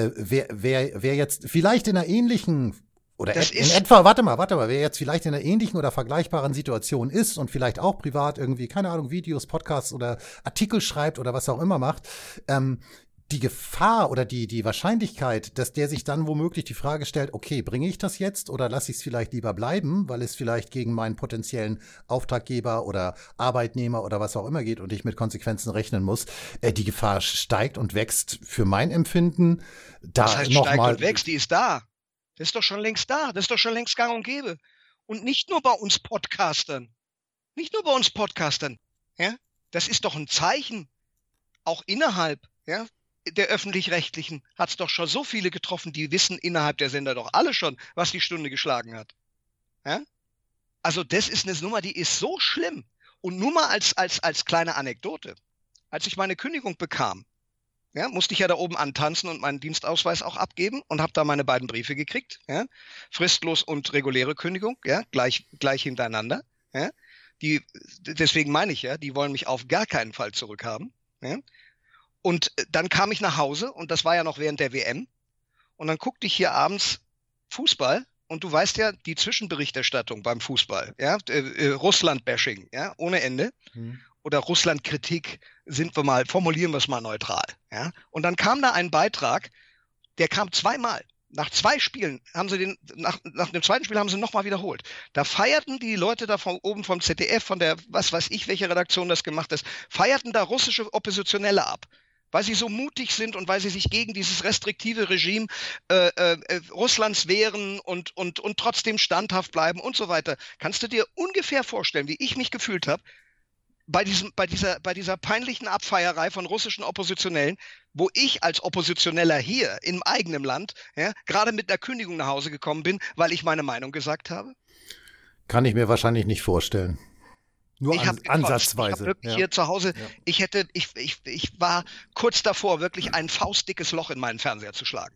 Speaker 1: wer jetzt vielleicht in einer ähnlichen oder wer jetzt vielleicht in einer ähnlichen oder vergleichbaren Situation ist und vielleicht auch privat irgendwie, keine Ahnung, Videos, Podcasts oder Artikel schreibt oder was auch immer macht, die Gefahr oder die Wahrscheinlichkeit, dass der sich dann womöglich die Frage stellt, okay, bringe ich das jetzt oder lasse ich es vielleicht lieber bleiben, weil es vielleicht gegen meinen potenziellen Auftraggeber oder Arbeitnehmer oder was auch immer geht und ich mit Konsequenzen rechnen muss, die Gefahr steigt und wächst für mein Empfinden.
Speaker 2: Das heißt, steigt und wächst, die ist da. Das ist doch schon längst da. Das ist doch schon längst gang und gäbe. Und nicht nur bei uns Podcastern. Ja? Das ist doch ein Zeichen, auch innerhalb, ja, der Öffentlich-Rechtlichen hat es doch schon so viele getroffen, die wissen innerhalb der Sender doch alle schon, was die Stunde geschlagen hat. Ja? Also das ist eine Nummer, die ist so schlimm. Und nur mal als kleine Anekdote. Als ich meine Kündigung bekam, ja, musste ich ja da oben antanzen und meinen Dienstausweis auch abgeben und habe da meine beiden Briefe gekriegt. Ja? Fristlos und reguläre Kündigung, ja, gleich hintereinander. Ja? Deswegen meine ich ja, die wollen mich auf gar keinen Fall zurückhaben. Ja? Und dann kam ich nach Hause und das war ja noch während der WM und dann guckte ich hier abends Fußball und du weißt ja, die Zwischenberichterstattung beim Fußball, ja, Russland-Bashing, ja, ohne Ende oder Russland-Kritik, formulieren wir es mal neutral, ja. Und dann kam da ein Beitrag, der kam zweimal. Nach 2 Spielen haben sie nach dem zweiten Spiel haben sie nochmal wiederholt. Da feierten die Leute da von oben vom ZDF, von der, was weiß ich, welche Redaktion das gemacht ist, feierten da russische Oppositionelle ab. Weil sie so mutig sind und weil sie sich gegen dieses restriktive Regime Russlands wehren und trotzdem standhaft bleiben und so weiter. Kannst du dir ungefähr vorstellen, wie ich mich gefühlt habe bei dieser peinlichen Abfeierei von russischen Oppositionellen, wo ich als Oppositioneller hier im eigenen Land gerade mit einer Kündigung nach Hause gekommen bin, weil ich meine Meinung gesagt habe?
Speaker 1: Kann ich mir wahrscheinlich nicht vorstellen. Nur ansatzweise.
Speaker 2: Ich habe wirklich hier zu Hause, ich war kurz davor, wirklich ein faustdickes Loch in meinen Fernseher zu schlagen.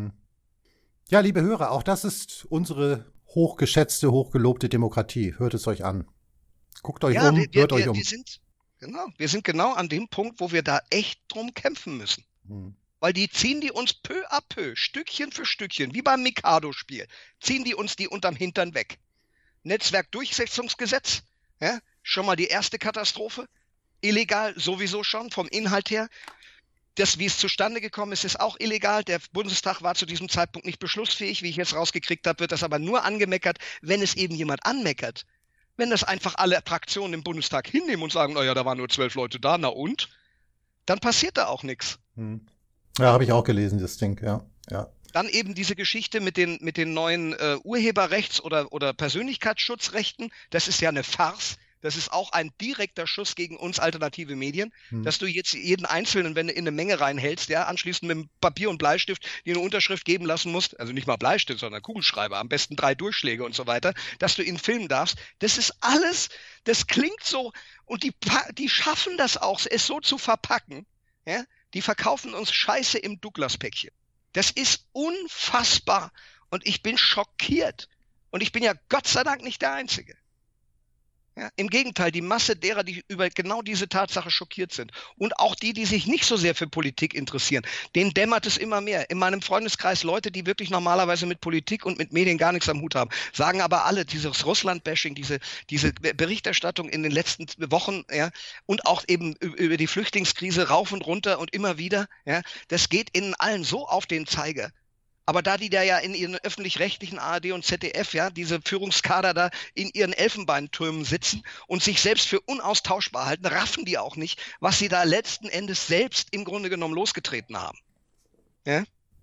Speaker 1: Ja, liebe Hörer, auch das ist unsere hochgeschätzte, hochgelobte Demokratie. Hört es euch an. Guckt euch hört euch um.
Speaker 2: Wir sind genau an dem Punkt, wo wir da echt drum kämpfen müssen. Weil die ziehen die uns peu à peu, Stückchen für Stückchen, wie beim Mikado-Spiel, ziehen die uns die unterm Hintern weg. Netzwerkdurchsetzungsgesetz, ja, schon mal die erste Katastrophe. Illegal sowieso schon, vom Inhalt her. Das, wie es zustande gekommen ist, ist auch illegal. Der Bundestag war zu diesem Zeitpunkt nicht beschlussfähig. Wie ich jetzt rausgekriegt habe, wird das aber nur angemeckert, wenn es eben jemand anmeckert. Wenn das einfach alle Fraktionen im Bundestag hinnehmen und sagen, naja, da waren nur 12 Leute da, na und? Dann passiert da auch nichts.
Speaker 1: Ja, habe ich auch gelesen, das Ding, ja.
Speaker 2: Dann eben diese Geschichte mit den neuen Urheberrechts- oder Persönlichkeitsschutzrechten. Das ist ja eine Farce. Das ist auch ein direkter Schuss gegen uns alternative Medien, dass du jetzt jeden Einzelnen, wenn du in eine Menge reinhältst, ja, anschließend mit Papier und Bleistift dir eine Unterschrift geben lassen musst, also nicht mal Bleistift, sondern Kugelschreiber, am besten 3 Durchschläge und so weiter, dass du ihn filmen darfst. Das ist alles, das klingt so, und die schaffen das auch, es so zu verpacken, ja, die verkaufen uns Scheiße im Douglas-Päckchen. Das ist unfassbar. Und ich bin schockiert. Und ich bin ja Gott sei Dank nicht der Einzige. Ja, im Gegenteil, die Masse derer, die über genau diese Tatsache schockiert sind und auch die, die sich nicht so sehr für Politik interessieren, denen dämmert es immer mehr. In meinem Freundeskreis Leute, die wirklich normalerweise mit Politik und mit Medien gar nichts am Hut haben, sagen aber alle, dieses Russland-Bashing, diese Berichterstattung in den letzten Wochen, ja, und auch eben über die Flüchtlingskrise rauf und runter und immer wieder, ja, das geht ihnen allen so auf den Zeiger. Aber da die da ja in ihren öffentlich-rechtlichen ARD und ZDF, ja, diese Führungskader da in ihren Elfenbeintürmen sitzen und sich selbst für unaustauschbar halten, raffen die auch nicht, was sie da letzten Endes selbst im Grunde genommen losgetreten haben. Ja?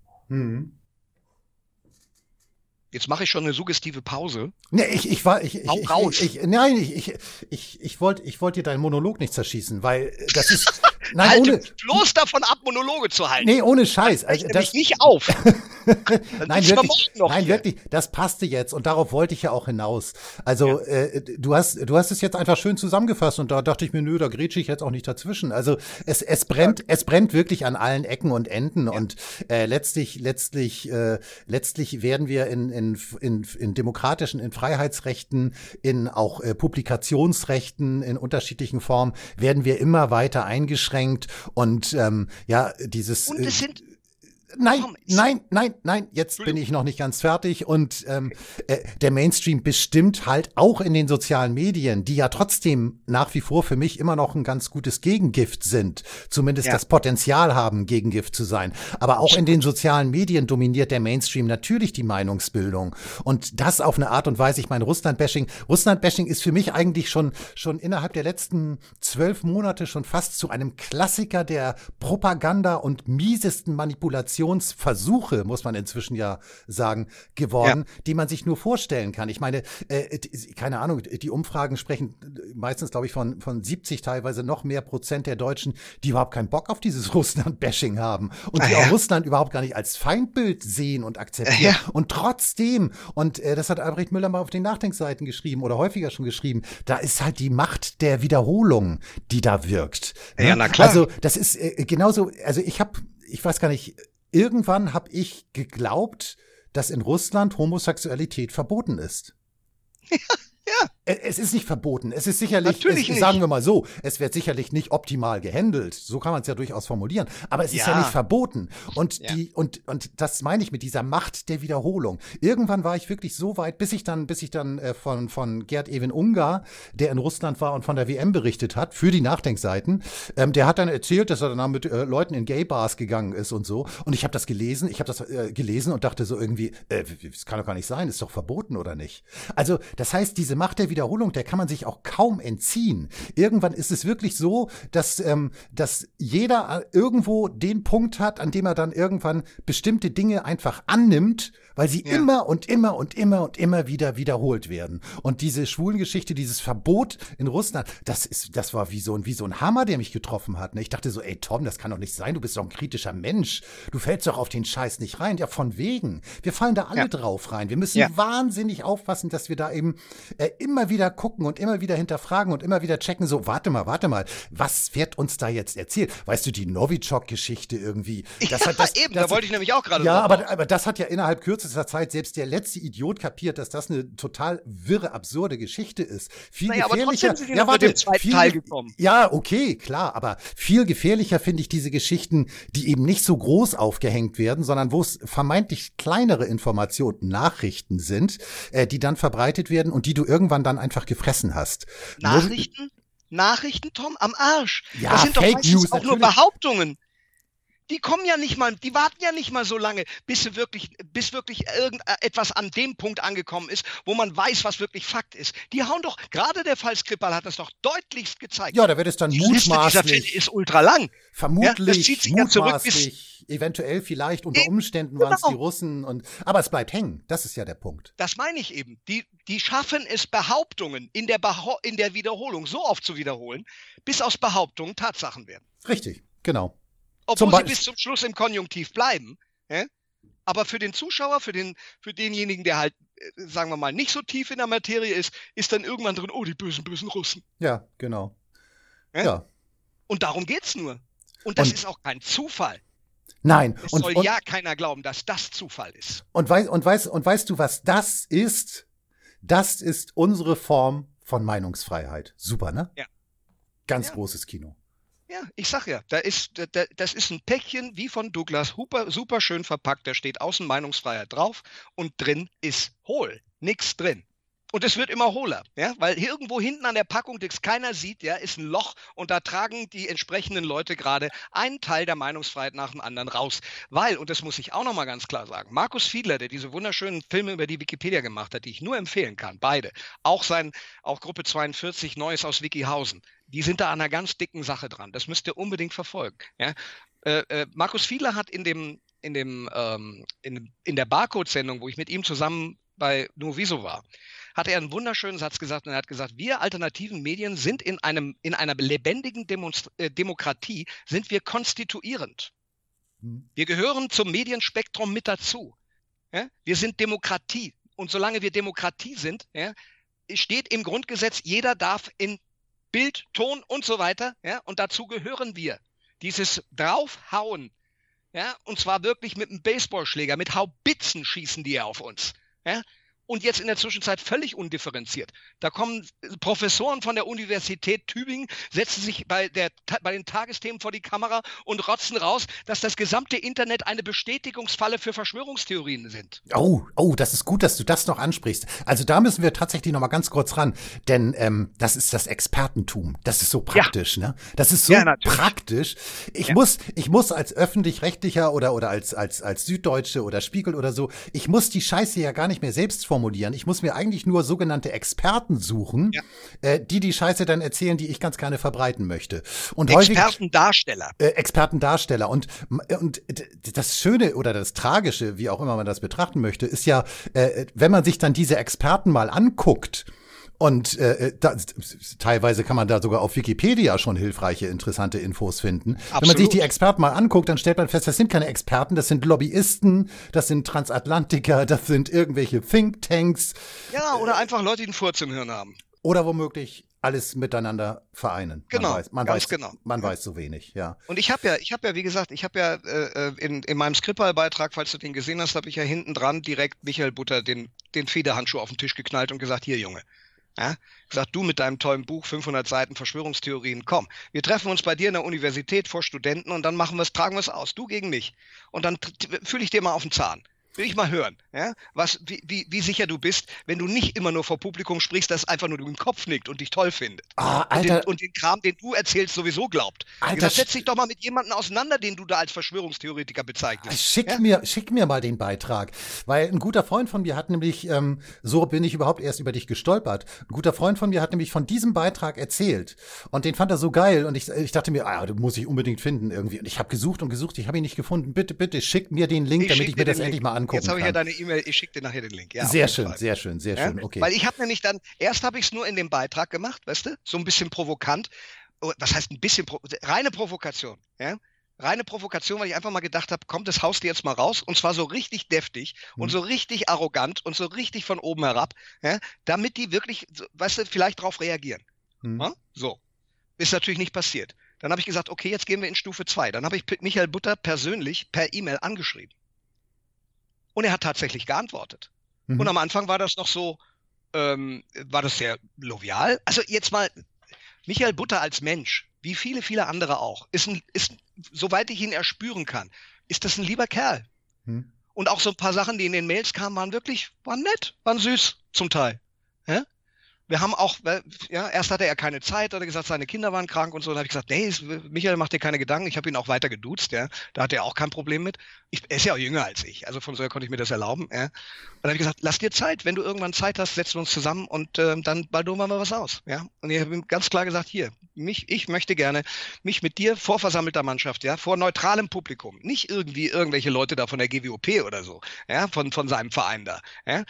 Speaker 2: Jetzt mache ich schon eine suggestive Pause.
Speaker 1: Nee, ich wollte dir deinen Monolog nicht zerschießen, weil das ist, nein,
Speaker 2: halte bloß davon ab, Monologe zu halten.
Speaker 1: Nee, ohne Scheiß.
Speaker 2: Also, das nicht auf.
Speaker 1: Nein, wirklich, das passte jetzt und darauf wollte ich ja auch hinaus. Also, du hast es jetzt einfach schön zusammengefasst und da dachte ich mir, nö, da grätsche ich jetzt auch nicht dazwischen. Also, es brennt wirklich an allen Ecken und Enden und letztlich werden wir in demokratischen, in Freiheitsrechten, in auch Publikationsrechten in unterschiedlichen Formen werden wir immer weiter eingeschränkt und dieses
Speaker 2: und es sind
Speaker 1: Nein, jetzt bin ich noch nicht ganz fertig und der Mainstream bestimmt halt auch in den sozialen Medien, die ja trotzdem nach wie vor für mich immer noch ein ganz gutes Gegengift sind, zumindest das Potenzial haben, Gegengift zu sein. Aber auch in den sozialen Medien dominiert der Mainstream natürlich die Meinungsbildung und das auf eine Art und Weise, ich meine Russland-Bashing ist für mich eigentlich schon innerhalb der letzten 12 Monate schon fast zu einem Klassiker der Propaganda und miesesten Manipulation Versuche, muss man inzwischen ja sagen, geworden, die man sich nur vorstellen kann. Ich meine, keine Ahnung, die Umfragen sprechen meistens, glaube ich, von 70 teilweise noch mehr Prozent der Deutschen, die überhaupt keinen Bock auf dieses Russland-Bashing haben und die auch Russland überhaupt gar nicht als Feindbild sehen und akzeptieren. Und trotzdem, und das hat Albrecht Müller mal auf den Nachdenkseiten geschrieben oder häufiger schon geschrieben, da ist halt die Macht der Wiederholung, die da wirkt.
Speaker 2: Ja, na klar.
Speaker 1: Also das ist genauso, also ich weiß gar nicht, irgendwann habe ich geglaubt, dass in Russland Homosexualität verboten ist.
Speaker 2: Ja.
Speaker 1: Es ist nicht verboten. Es ist sicherlich,
Speaker 2: nicht.
Speaker 1: Sagen wir mal so, es wird sicherlich nicht optimal gehandelt. So kann man es ja durchaus formulieren. Aber es ist ja nicht verboten. Und und das meine ich mit dieser Macht der Wiederholung. Irgendwann war ich wirklich so weit, bis ich dann von Gerd Ewin Ungar, der in Russland war und von der WM berichtet hat, für die Nachdenkseiten, der hat dann erzählt, dass er dann mit Leuten in Gay-Bars gegangen ist und so. Und ich habe das gelesen. Und dachte so irgendwie, das kann doch gar nicht sein. Ist doch verboten, oder nicht? Also, das heißt, diese Macht der Wiederholung, der kann man sich auch kaum entziehen. Irgendwann ist es wirklich so, dass jeder irgendwo den Punkt hat, an dem er dann irgendwann bestimmte Dinge einfach annimmt, weil sie immer und immer und immer und immer wieder wiederholt werden. Und diese Schwulengeschichte, dieses Verbot in Russland, das war wie so ein Hammer, der mich getroffen hat. Ich dachte so, ey Tom, das kann doch nicht sein, du bist doch ein kritischer Mensch. Du fällst doch auf den Scheiß nicht rein. Ja, von wegen. Wir fallen da alle drauf rein. Wir müssen wahnsinnig aufpassen, dass wir da eben immer wieder gucken und immer wieder hinterfragen und immer wieder checken, so, warte mal, was wird uns da jetzt erzählt? Weißt du, die Novichok-Geschichte irgendwie.
Speaker 2: Da wollte ich nämlich auch gerade
Speaker 1: aber das hat ja innerhalb kürzester Zeit selbst der letzte Idiot kapiert, dass das eine total wirre, absurde Geschichte ist. Viel gefährlicher.
Speaker 2: Aber trotzdem sind wir mit dem zweiten Teil gekommen.
Speaker 1: Ja, okay, klar, aber viel gefährlicher finde ich diese Geschichten, die eben nicht so groß aufgehängt werden, sondern wo es vermeintlich kleinere Informationen, Nachrichten sind, die dann verbreitet werden und die du irgendwann dann einfach gefressen hast.
Speaker 2: Nachrichten, Tom, am Arsch.
Speaker 1: Ja,
Speaker 2: das sind doch
Speaker 1: Fake
Speaker 2: meistens
Speaker 1: News,
Speaker 2: auch nur Behauptungen. Die kommen ja nicht mal, die warten ja nicht mal so lange, bis wirklich irgendetwas an dem Punkt angekommen ist, wo man weiß, was wirklich Fakt ist. Die hauen doch, gerade der Fall Skripal hat das doch deutlichst gezeigt.
Speaker 1: Ja, da wird es dann
Speaker 2: die Liste dieser Fälle ist ultra lang.
Speaker 1: Vermutlich,
Speaker 2: das zieht sich ja zurück
Speaker 1: eventuell vielleicht unter Umständen waren es die Russen aber es bleibt hängen. Das ist ja der Punkt.
Speaker 2: Das meine ich eben. Die schaffen es, Behauptungen in der Wiederholung so oft zu wiederholen, bis aus Behauptungen Tatsachen werden.
Speaker 1: Richtig, genau.
Speaker 2: Obwohl sie bis zum Schluss im Konjunktiv bleiben. Aber für den Zuschauer, für denjenigen, der halt, sagen wir mal, nicht so tief in der Materie ist dann irgendwann drin, oh, die bösen Russen.
Speaker 1: Ja, genau.
Speaker 2: Ja. Und darum geht's nur. Und das ist auch kein Zufall.
Speaker 1: Nein.
Speaker 2: Es soll ja keiner glauben, dass das Zufall ist.
Speaker 1: Und weißt du, was das ist? Das ist unsere Form von Meinungsfreiheit. Super, ne?
Speaker 2: Ja.
Speaker 1: Ganz großes Kino.
Speaker 2: Ja, ich sag ja, das ist ein Päckchen wie von Douglas, super schön verpackt, da steht außen Meinungsfreiheit drauf und drin ist hohl, nix drin. Und es wird immer hohler, ja, weil irgendwo hinten an der Packung, das keiner sieht, ja, ist ein Loch und da tragen die entsprechenden Leute gerade einen Teil der Meinungsfreiheit nach dem anderen raus. Weil, und das muss ich auch nochmal ganz klar sagen, Markus Fiedler, der diese wunderschönen Filme über die Wikipedia gemacht hat, die ich nur empfehlen kann, beide, auch Gruppe 42, Neues aus Wikihausen, die sind da an einer ganz dicken Sache dran. Das müsst ihr unbedingt verfolgen. Ja? Markus Fiedler hat in der Barcode-Sendung, wo ich mit ihm zusammen bei Nuoviso war, hat er einen wunderschönen Satz gesagt und er hat gesagt, wir alternativen Medien sind in einer lebendigen Demokratie, sind wir konstituierend. Wir gehören zum Medienspektrum mit dazu. Ja? Wir sind Demokratie und solange wir Demokratie sind, ja, steht im Grundgesetz, jeder darf in Bild, Ton und so weiter, ja, und dazu gehören wir. Dieses Draufhauen, ja, und zwar wirklich mit einem Baseballschläger, mit Haubitzen schießen die ja auf uns, ja. Und jetzt in der Zwischenzeit völlig undifferenziert. Da kommen Professoren von der Universität Tübingen, setzen sich bei den Tagesthemen vor die Kamera und rotzen raus, dass das gesamte Internet eine Bestätigungsfalle für Verschwörungstheorien sind.
Speaker 1: Oh, das ist gut, dass du das noch ansprichst. Also da müssen wir tatsächlich noch mal ganz kurz ran, denn das ist das Expertentum. Das ist so praktisch, ne? Das ist so praktisch. Ich muss als öffentlich-rechtlicher oder als Süddeutsche oder Spiegel oder so, ich muss die Scheiße ja gar nicht mehr selbst formulieren. Ich muss mir eigentlich nur sogenannte Experten suchen, die Scheiße dann erzählen, die ich ganz gerne verbreiten möchte. Und
Speaker 2: Expertendarsteller.
Speaker 1: Expertendarsteller. Und das Schöne oder das Tragische, wie auch immer man das betrachten möchte, ist ja, wenn man sich dann diese Experten mal anguckt, und teilweise kann man da sogar auf Wikipedia schon hilfreiche, interessante Infos finden. Absolut. Wenn man sich die Experten mal anguckt, dann stellt man fest, das sind keine Experten, das sind Lobbyisten, das sind Transatlantiker, das sind irgendwelche Thinktanks.
Speaker 2: Ja, oder einfach Leute, die einen Furz im Hirn haben.
Speaker 1: Oder womöglich alles miteinander vereinen.
Speaker 2: Genau,
Speaker 1: man weiß so wenig, ja.
Speaker 2: Und ich habe ja, wie gesagt, in meinem Skripal-Beitrag, falls du den gesehen hast, habe ich ja hinten dran direkt Michael Butter den Federhandschuh auf den Tisch geknallt und gesagt, hier Junge, ja, gesagt, du mit deinem tollen Buch, 500 Seiten Verschwörungstheorien, komm, wir treffen uns bei dir in der Universität vor Studenten und dann tragen wir es aus, du gegen mich. Und dann fühle ich dir mal auf den Zahn. Will ich mal hören, ja, wie sicher du bist, wenn du nicht immer nur vor Publikum sprichst, das einfach nur im Kopf nickt und dich toll findet.
Speaker 1: Alter.
Speaker 2: Und den Kram, den du erzählst, sowieso glaubt.
Speaker 1: Alter,
Speaker 2: setz dich doch mal mit jemandem auseinander, den du da als Verschwörungstheoretiker bezeichnest.
Speaker 1: Schick mir mal den Beitrag, weil ein guter Freund von mir hat nämlich, so bin ich überhaupt erst über dich gestolpert, ein guter Freund von mir hat nämlich von diesem Beitrag erzählt und den fand er so geil und ich dachte mir, den muss ich unbedingt finden irgendwie und ich habe gesucht, ich habe ihn nicht gefunden, bitte schick mir den Link, damit ich mir das endlich mal angucken kann.
Speaker 2: Jetzt habe ich ja deine E-Mail, ich schicke dir nachher den Link. Ja,
Speaker 1: sehr schön, okay.
Speaker 2: Weil ich habe nämlich erst habe ich es nur in dem Beitrag gemacht, weißt du, so ein bisschen provokant. Was heißt ein bisschen, reine Provokation, ja? Reine Provokation, weil ich einfach mal gedacht habe, komm, das haust du jetzt mal raus und zwar so richtig deftig und so richtig arrogant und so richtig von oben herab, ja? Damit die wirklich, weißt du, vielleicht drauf reagieren. Ja? So, ist natürlich nicht passiert. Dann habe ich gesagt, okay, jetzt gehen wir in Stufe 2. Dann habe ich Michael Butter persönlich per E-Mail angeschrieben. Und er hat tatsächlich geantwortet. Und am Anfang war das noch so, war das sehr lovial. Also jetzt mal, Michael Butter als Mensch, wie viele, viele andere auch, ist, soweit ich ihn erspüren kann, ist das ein lieber Kerl. Und auch so ein paar Sachen, die in den Mails kamen, waren nett, waren süß zum Teil. Ja? Wir haben auch, ja, erst hatte er keine Zeit, hat er gesagt, seine Kinder waren krank und so. Dann habe ich gesagt, nee, Michael, mach dir keine Gedanken. Ich habe ihn auch weiter geduzt, ja. Da hat er auch kein Problem mit. Er ist ja auch jünger als ich, also von so her konnte ich mir das erlauben. Ja. Und dann habe ich gesagt, lass dir Zeit. Wenn du irgendwann Zeit hast, setzen wir uns zusammen und dann baldowern wir was aus. Ja. Und ich habe ihm ganz klar gesagt, hier, ich möchte gerne mich mit dir vor versammelter Mannschaft, ja, vor neutralem Publikum, nicht irgendwie irgendwelche Leute da von der GWOP oder so, ja, von seinem Verein da, ja,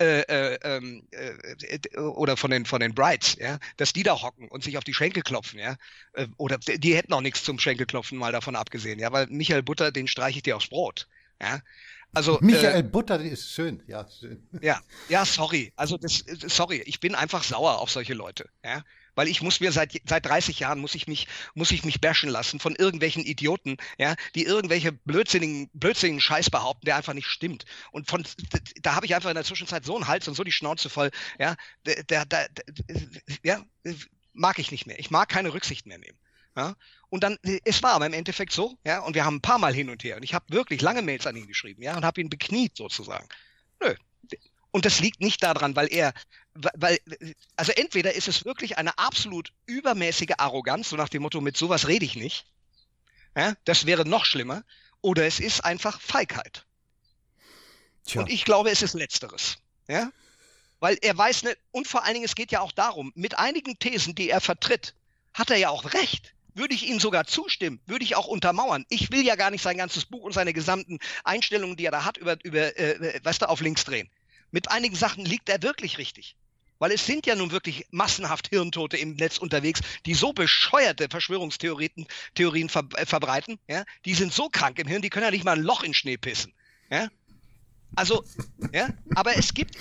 Speaker 2: oder von den Brides, ja, dass die da hocken und sich auf die Schenkel klopfen, ja, oder die hätten auch nichts zum Schenkelklopfen, mal davon abgesehen, ja, weil Michael Butter, den streiche ich dir aufs Brot, ja. Also,
Speaker 1: Michael Butter, das ist schön, ja, schön.
Speaker 2: Ja, sorry. Also sorry, ich bin einfach sauer auf solche Leute, ja. Weil ich muss mir seit 30 Jahren muss ich mich bashen lassen von irgendwelchen Idioten, ja, die irgendwelche blödsinnigen Scheiß behaupten, der einfach nicht stimmt. Und da habe ich einfach in der Zwischenzeit so einen Hals und so die Schnauze voll, ja, mag ich nicht mehr. Ich mag keine Rücksicht mehr nehmen. Ja? Und dann, es war aber im Endeffekt so, ja, und wir haben ein paar Mal hin und her. Und ich habe wirklich lange Mails an ihn geschrieben, ja, und habe ihn bekniet sozusagen. Nö. Und das liegt nicht daran, also entweder ist es wirklich eine absolut übermäßige Arroganz, so nach dem Motto, mit sowas rede ich nicht. Ja, das wäre noch schlimmer. Oder es ist einfach Feigheit. Tja. Und ich glaube, es ist Letzteres. Ja? Weil er weiß nicht, und vor allen Dingen, es geht ja auch darum, mit einigen Thesen, die er vertritt, hat er ja auch recht. Würde ich ihm sogar zustimmen, würde ich auch untermauern. Ich will ja gar nicht sein ganzes Buch und seine gesamten Einstellungen, die er da hat, auf links drehen. Mit einigen Sachen liegt er wirklich richtig. Weil es sind ja nun wirklich massenhaft Hirntote im Netz unterwegs, die so bescheuerte Verschwörungstheorien verbreiten. Ja? Die sind so krank im Hirn, die können ja nicht mal ein Loch in Schnee pissen. Ja? Also, ja, aber es gibt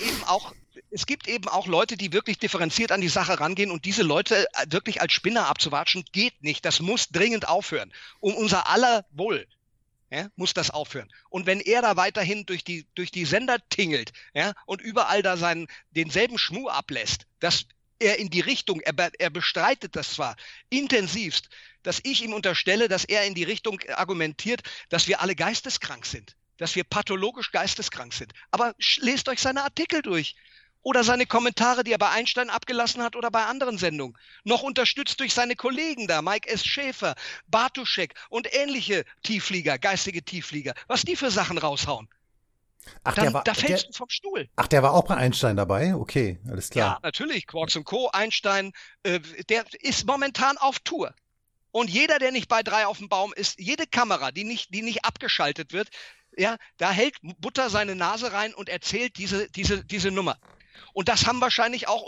Speaker 2: eben auch Leute, die wirklich differenziert an die Sache rangehen, und diese Leute wirklich als Spinner abzuwatschen, geht nicht. Das muss dringend aufhören. Um unser aller Wohl, ja, muss das aufhören. Und wenn er da weiterhin durch die Sender tingelt, ja, und überall da denselben Schmuh ablässt, dass er in die Richtung, er bestreitet das zwar intensivst, dass ich ihm unterstelle, dass er in die Richtung argumentiert, dass wir alle geisteskrank sind. Dass wir pathologisch geisteskrank sind. Aber lest euch seine Artikel durch. Oder seine Kommentare, die er bei Einstein abgelassen hat oder bei anderen Sendungen. Noch unterstützt durch seine Kollegen da, Mike S. Schäfer, Bartuschek und ähnliche Tiefflieger, geistige Tiefflieger. Was die für Sachen raushauen.
Speaker 1: Ach,
Speaker 2: da fällst du vom Stuhl.
Speaker 1: Ach, der war auch bei Einstein dabei? Okay, alles klar.
Speaker 2: Ja, natürlich. Quarks und Co., Einstein, der ist momentan auf Tour. Und jeder, der nicht bei 3 auf dem Baum ist, jede Kamera, die nicht abgeschaltet wird, ja, da hält Butter seine Nase rein und erzählt diese Nummer. Und das haben wahrscheinlich auch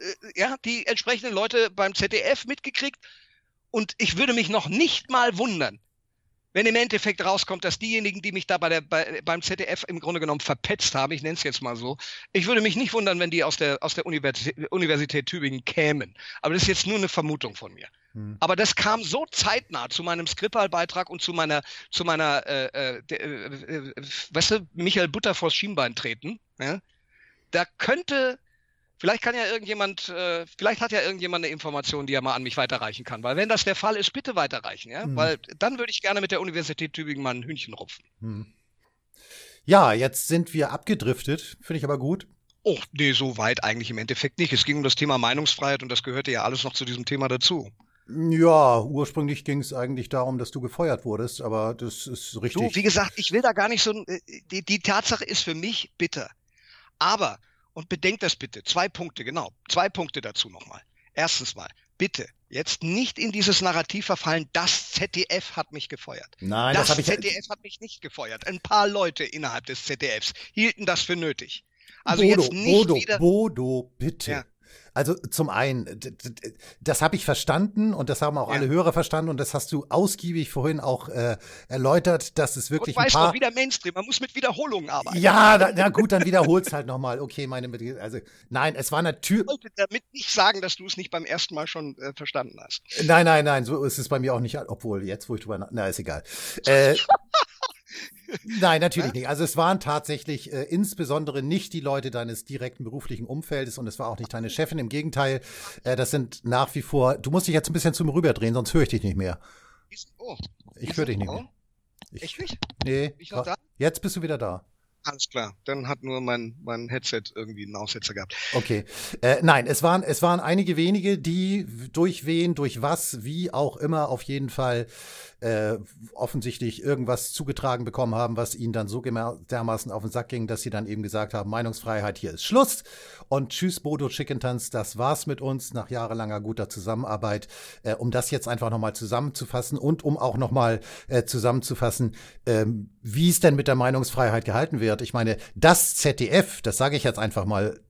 Speaker 2: die entsprechenden Leute beim ZDF mitgekriegt. Und ich würde mich noch nicht mal wundern, wenn im Endeffekt rauskommt, dass diejenigen, die mich da beim ZDF im Grunde genommen verpetzt haben, ich nenne es jetzt mal so, ich würde mich nicht wundern, wenn die aus der Universität Tübingen kämen. Aber das ist jetzt nur eine Vermutung von mir. Aber das kam so zeitnah zu meinem Skripal-Beitrag und zu meiner Michael Butter vors Schienbein treten. Ja? Da vielleicht hat ja irgendjemand eine Information, die er mal an mich weiterreichen kann. Weil wenn das der Fall ist, bitte weiterreichen. Ja? Weil dann würde ich gerne mit der Universität Tübingen mal ein Hühnchen rupfen.
Speaker 1: Ja, jetzt sind wir abgedriftet. Finde ich aber gut.
Speaker 2: Oh, nee, so weit eigentlich im Endeffekt nicht. Es ging um das Thema Meinungsfreiheit und das gehörte ja alles noch zu diesem Thema dazu.
Speaker 1: Ja, ursprünglich ging es eigentlich darum, dass du gefeuert wurdest, aber das ist richtig.
Speaker 2: Du, wie gesagt, ich will da gar nicht so, die Tatsache ist für mich bitter. Aber, und bedenkt das bitte, 2 Punkte dazu nochmal. Erstens mal, bitte, jetzt nicht in dieses Narrativ verfallen, das ZDF hat mich gefeuert.
Speaker 1: Nein,
Speaker 2: das ZDF hat mich nicht gefeuert. Ein paar Leute innerhalb des ZDFs hielten das für nötig. Also
Speaker 1: Bodo, bitte. Ja. Also zum einen, das habe ich verstanden und das haben auch alle Hörer verstanden und das hast du ausgiebig vorhin auch erläutert, dass es wirklich
Speaker 2: und doch wieder Mainstream, man muss mit Wiederholungen arbeiten.
Speaker 1: Ja, na gut, dann wiederhol's halt nochmal. Okay, also nein, es war natürlich...
Speaker 2: Ich wollte damit nicht sagen, dass du es nicht beim ersten Mal schon verstanden hast.
Speaker 1: Nein, so ist es bei mir auch nicht, obwohl jetzt, wo ich ist egal. Nein, natürlich nicht. Also es waren tatsächlich insbesondere nicht die Leute deines direkten beruflichen Umfeldes und es war auch nicht deine Chefin. Im Gegenteil, das sind nach wie vor, du musst dich jetzt ein bisschen zu mir rüberdrehen, sonst höre ich dich nicht mehr. Ich höre dich nicht mehr.
Speaker 2: Echt nicht?
Speaker 1: Nee, jetzt bist du wieder da.
Speaker 2: Alles klar, dann hat nur mein Headset irgendwie einen Aussetzer gehabt.
Speaker 1: Okay, nein, es waren einige wenige, die durch wen, durch was, wie auch immer auf jeden Fall offensichtlich irgendwas zugetragen bekommen haben, was ihnen dann so dermaßen auf den Sack ging, dass sie dann eben gesagt haben, Meinungsfreiheit, hier ist Schluss und tschüss Bodo Schickentanz, das war's mit uns nach jahrelanger guter Zusammenarbeit. Um das jetzt einfach nochmal zusammenzufassen und um auch nochmal zusammenzufassen, wie es denn mit der Meinungsfreiheit gehalten wird. Ich meine, das ZDF, das sage ich jetzt einfach mal,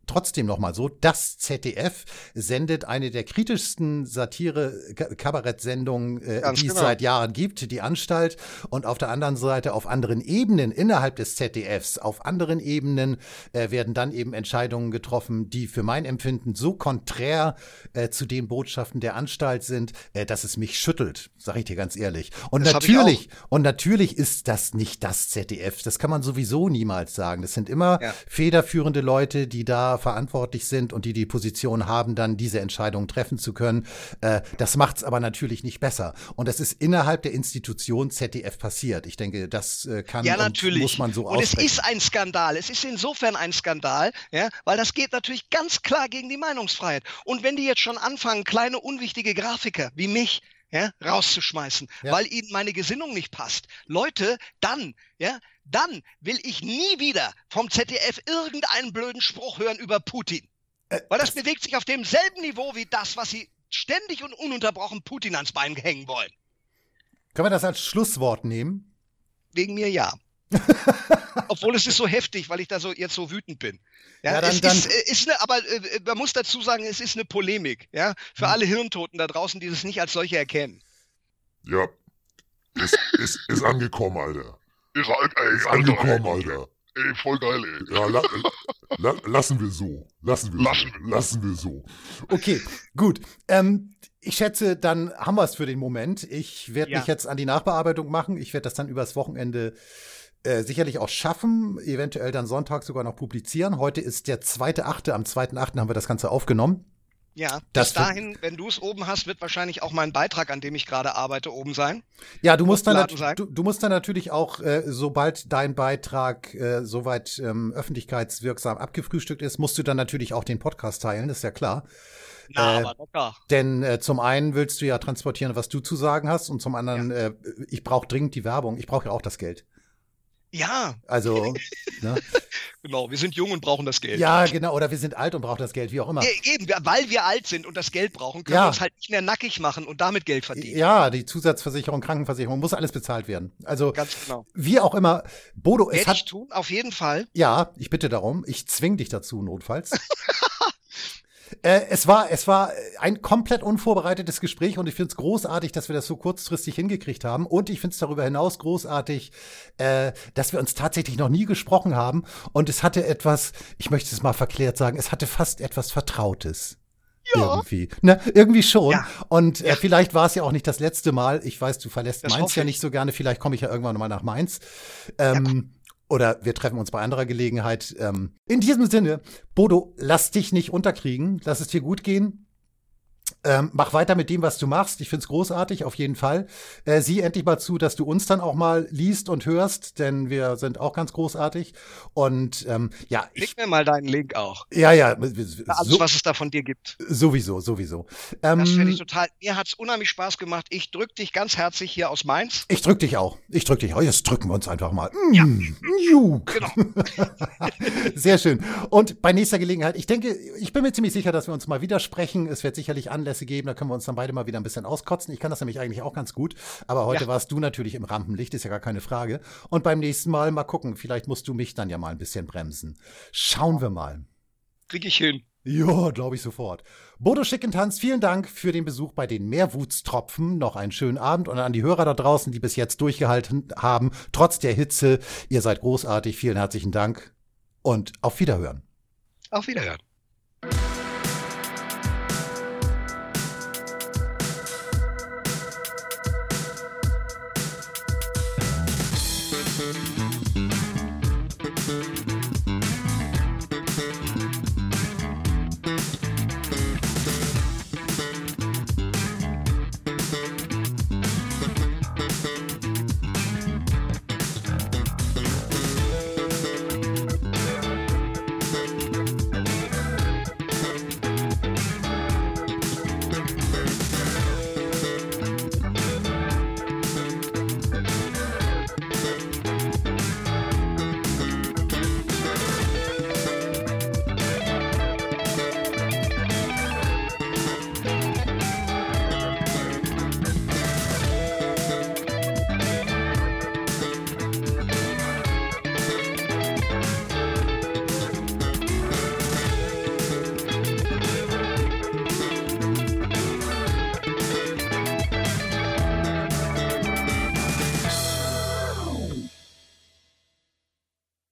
Speaker 1: trotzdem nochmal so, das ZDF sendet eine der kritischsten Satire-Kabarett-Sendungen, die es seit Jahren gibt, die Anstalt. Und auf der anderen Seite, auf anderen Ebenen innerhalb des ZDFs, auf anderen Ebenen werden dann eben Entscheidungen getroffen, die für mein Empfinden so konträr zu den Botschaften der Anstalt sind, dass es mich schüttelt, sage ich dir ganz ehrlich. Und natürlich ist das nicht das ZDF. Das kann man sowieso niemals sagen. Das sind immer federführende Leute, die da verantwortlich sind und die Position haben, dann diese Entscheidungen treffen zu können. Das macht's aber natürlich nicht besser. Und das ist innerhalb der Institution ZDF passiert. Ich denke, das kann und muss man so aussprechen.
Speaker 2: Und es ist ein Skandal. Es ist insofern ein Skandal, weil das geht natürlich ganz klar gegen die Meinungsfreiheit. Und wenn die jetzt schon anfangen, kleine unwichtige Grafiker wie mich rauszuschmeißen, weil ihnen meine Gesinnung nicht passt. Leute, dann will ich nie wieder vom ZDF irgendeinen blöden Spruch hören über Putin. Weil das bewegt sich auf demselben Niveau wie das, was sie ständig und ununterbrochen Putin ans Bein hängen wollen.
Speaker 1: Können wir das als Schlusswort nehmen?
Speaker 2: Wegen mir ja. Obwohl es ist so heftig, weil ich da jetzt so wütend bin. Aber man muss dazu sagen, es ist eine Polemik, für alle Hirntoten da draußen, die es nicht als solche erkennen.
Speaker 3: Ja, ist angekommen, Alter. Ist angekommen, Alter.
Speaker 4: Ey, voll geil, ey.
Speaker 3: Ja, lassen wir so. Lassen wir so.
Speaker 1: Okay, gut. Ich schätze, dann haben wir es für den Moment. Ich werde mich jetzt an die Nachbearbeitung machen. Ich werde das dann übers Wochenende sicherlich auch schaffen, eventuell dann Sonntag sogar noch publizieren. Heute ist der 2.8., am 2.8. haben wir das Ganze aufgenommen.
Speaker 2: Ja, bis dahin, wenn du es oben hast, wird wahrscheinlich auch mein Beitrag, an dem ich gerade arbeite, oben sein.
Speaker 1: Ja, du musst dann natürlich auch, sobald dein Beitrag soweit öffentlichkeitswirksam abgefrühstückt ist, musst du dann natürlich auch den Podcast teilen, ist ja klar.
Speaker 2: Aber locker.
Speaker 1: Denn zum einen willst du ja transportieren, was du zu sagen hast, und zum anderen, ich brauche dringend die Werbung. Ich brauche ja auch das Geld.
Speaker 2: Ja.
Speaker 1: Also, ne?
Speaker 2: Genau, wir sind jung und brauchen das Geld.
Speaker 1: Ja, genau, oder wir sind alt und brauchen das Geld, wie auch immer.
Speaker 2: Eben, weil wir alt sind und das Geld brauchen, können wir uns halt nicht mehr nackig machen und damit Geld verdienen.
Speaker 1: Ja, die Zusatzversicherung, Krankenversicherung, muss alles bezahlt werden. Also,
Speaker 2: ganz genau.
Speaker 1: Wie auch immer, Bodo,
Speaker 2: Werde ich tun, auf jeden Fall.
Speaker 1: Ja, ich bitte darum, ich zwing dich dazu, notfalls. Es war ein komplett unvorbereitetes Gespräch und ich finde es großartig, dass wir das so kurzfristig hingekriegt haben. Und ich finde es darüber hinaus großartig, dass wir uns tatsächlich noch nie gesprochen haben. Und es hatte etwas, ich möchte es mal verklärt sagen, es hatte fast etwas Vertrautes. Ja. Irgendwie. Ne, irgendwie schon. Ja. Und vielleicht war es ja auch nicht das letzte Mal. Ich weiß, du verlässt Mainz ja nicht so gerne. Vielleicht komme ich ja irgendwann mal nach Mainz. Oder wir treffen uns bei anderer Gelegenheit. In diesem Sinne, Bodo, lass dich nicht unterkriegen. Lass es dir gut gehen. Mach weiter mit dem, was du machst. Ich find's großartig, auf jeden Fall. Sieh endlich mal zu, dass du uns dann auch mal liest und hörst, denn wir sind auch ganz großartig. Und
Speaker 2: Schick mir mal deinen Link auch.
Speaker 1: Ja.
Speaker 2: Alles, was es da von dir gibt.
Speaker 1: Sowieso.
Speaker 2: Das finde ich total. Mir hat's unheimlich Spaß gemacht. Ich drück dich ganz herzlich hier aus Mainz.
Speaker 1: Ich drück dich auch. Jetzt drücken wir uns einfach mal.
Speaker 2: Ja.
Speaker 1: Genau. Sehr schön. Und bei nächster Gelegenheit, ich bin mir ziemlich sicher, dass wir uns mal wieder sprechen. Es wird sicherlich Anlässe geben, da können wir uns dann beide mal wieder ein bisschen auskotzen. Ich kann das nämlich eigentlich auch ganz gut, aber heute warst du natürlich im Rampenlicht, ist ja gar keine Frage. Und beim nächsten Mal mal gucken, vielleicht musst du mich dann ja mal ein bisschen bremsen. Schauen wir mal.
Speaker 2: Krieg ich hin.
Speaker 1: Ja, glaube ich sofort. Bodo Schickentanz, vielen Dank für den Besuch bei den Meerwutstropfen. Noch einen schönen Abend und an die Hörer da draußen, die bis jetzt durchgehalten haben, trotz der Hitze. Ihr seid großartig, vielen herzlichen Dank und auf Wiederhören.
Speaker 2: Auf Wiederhören.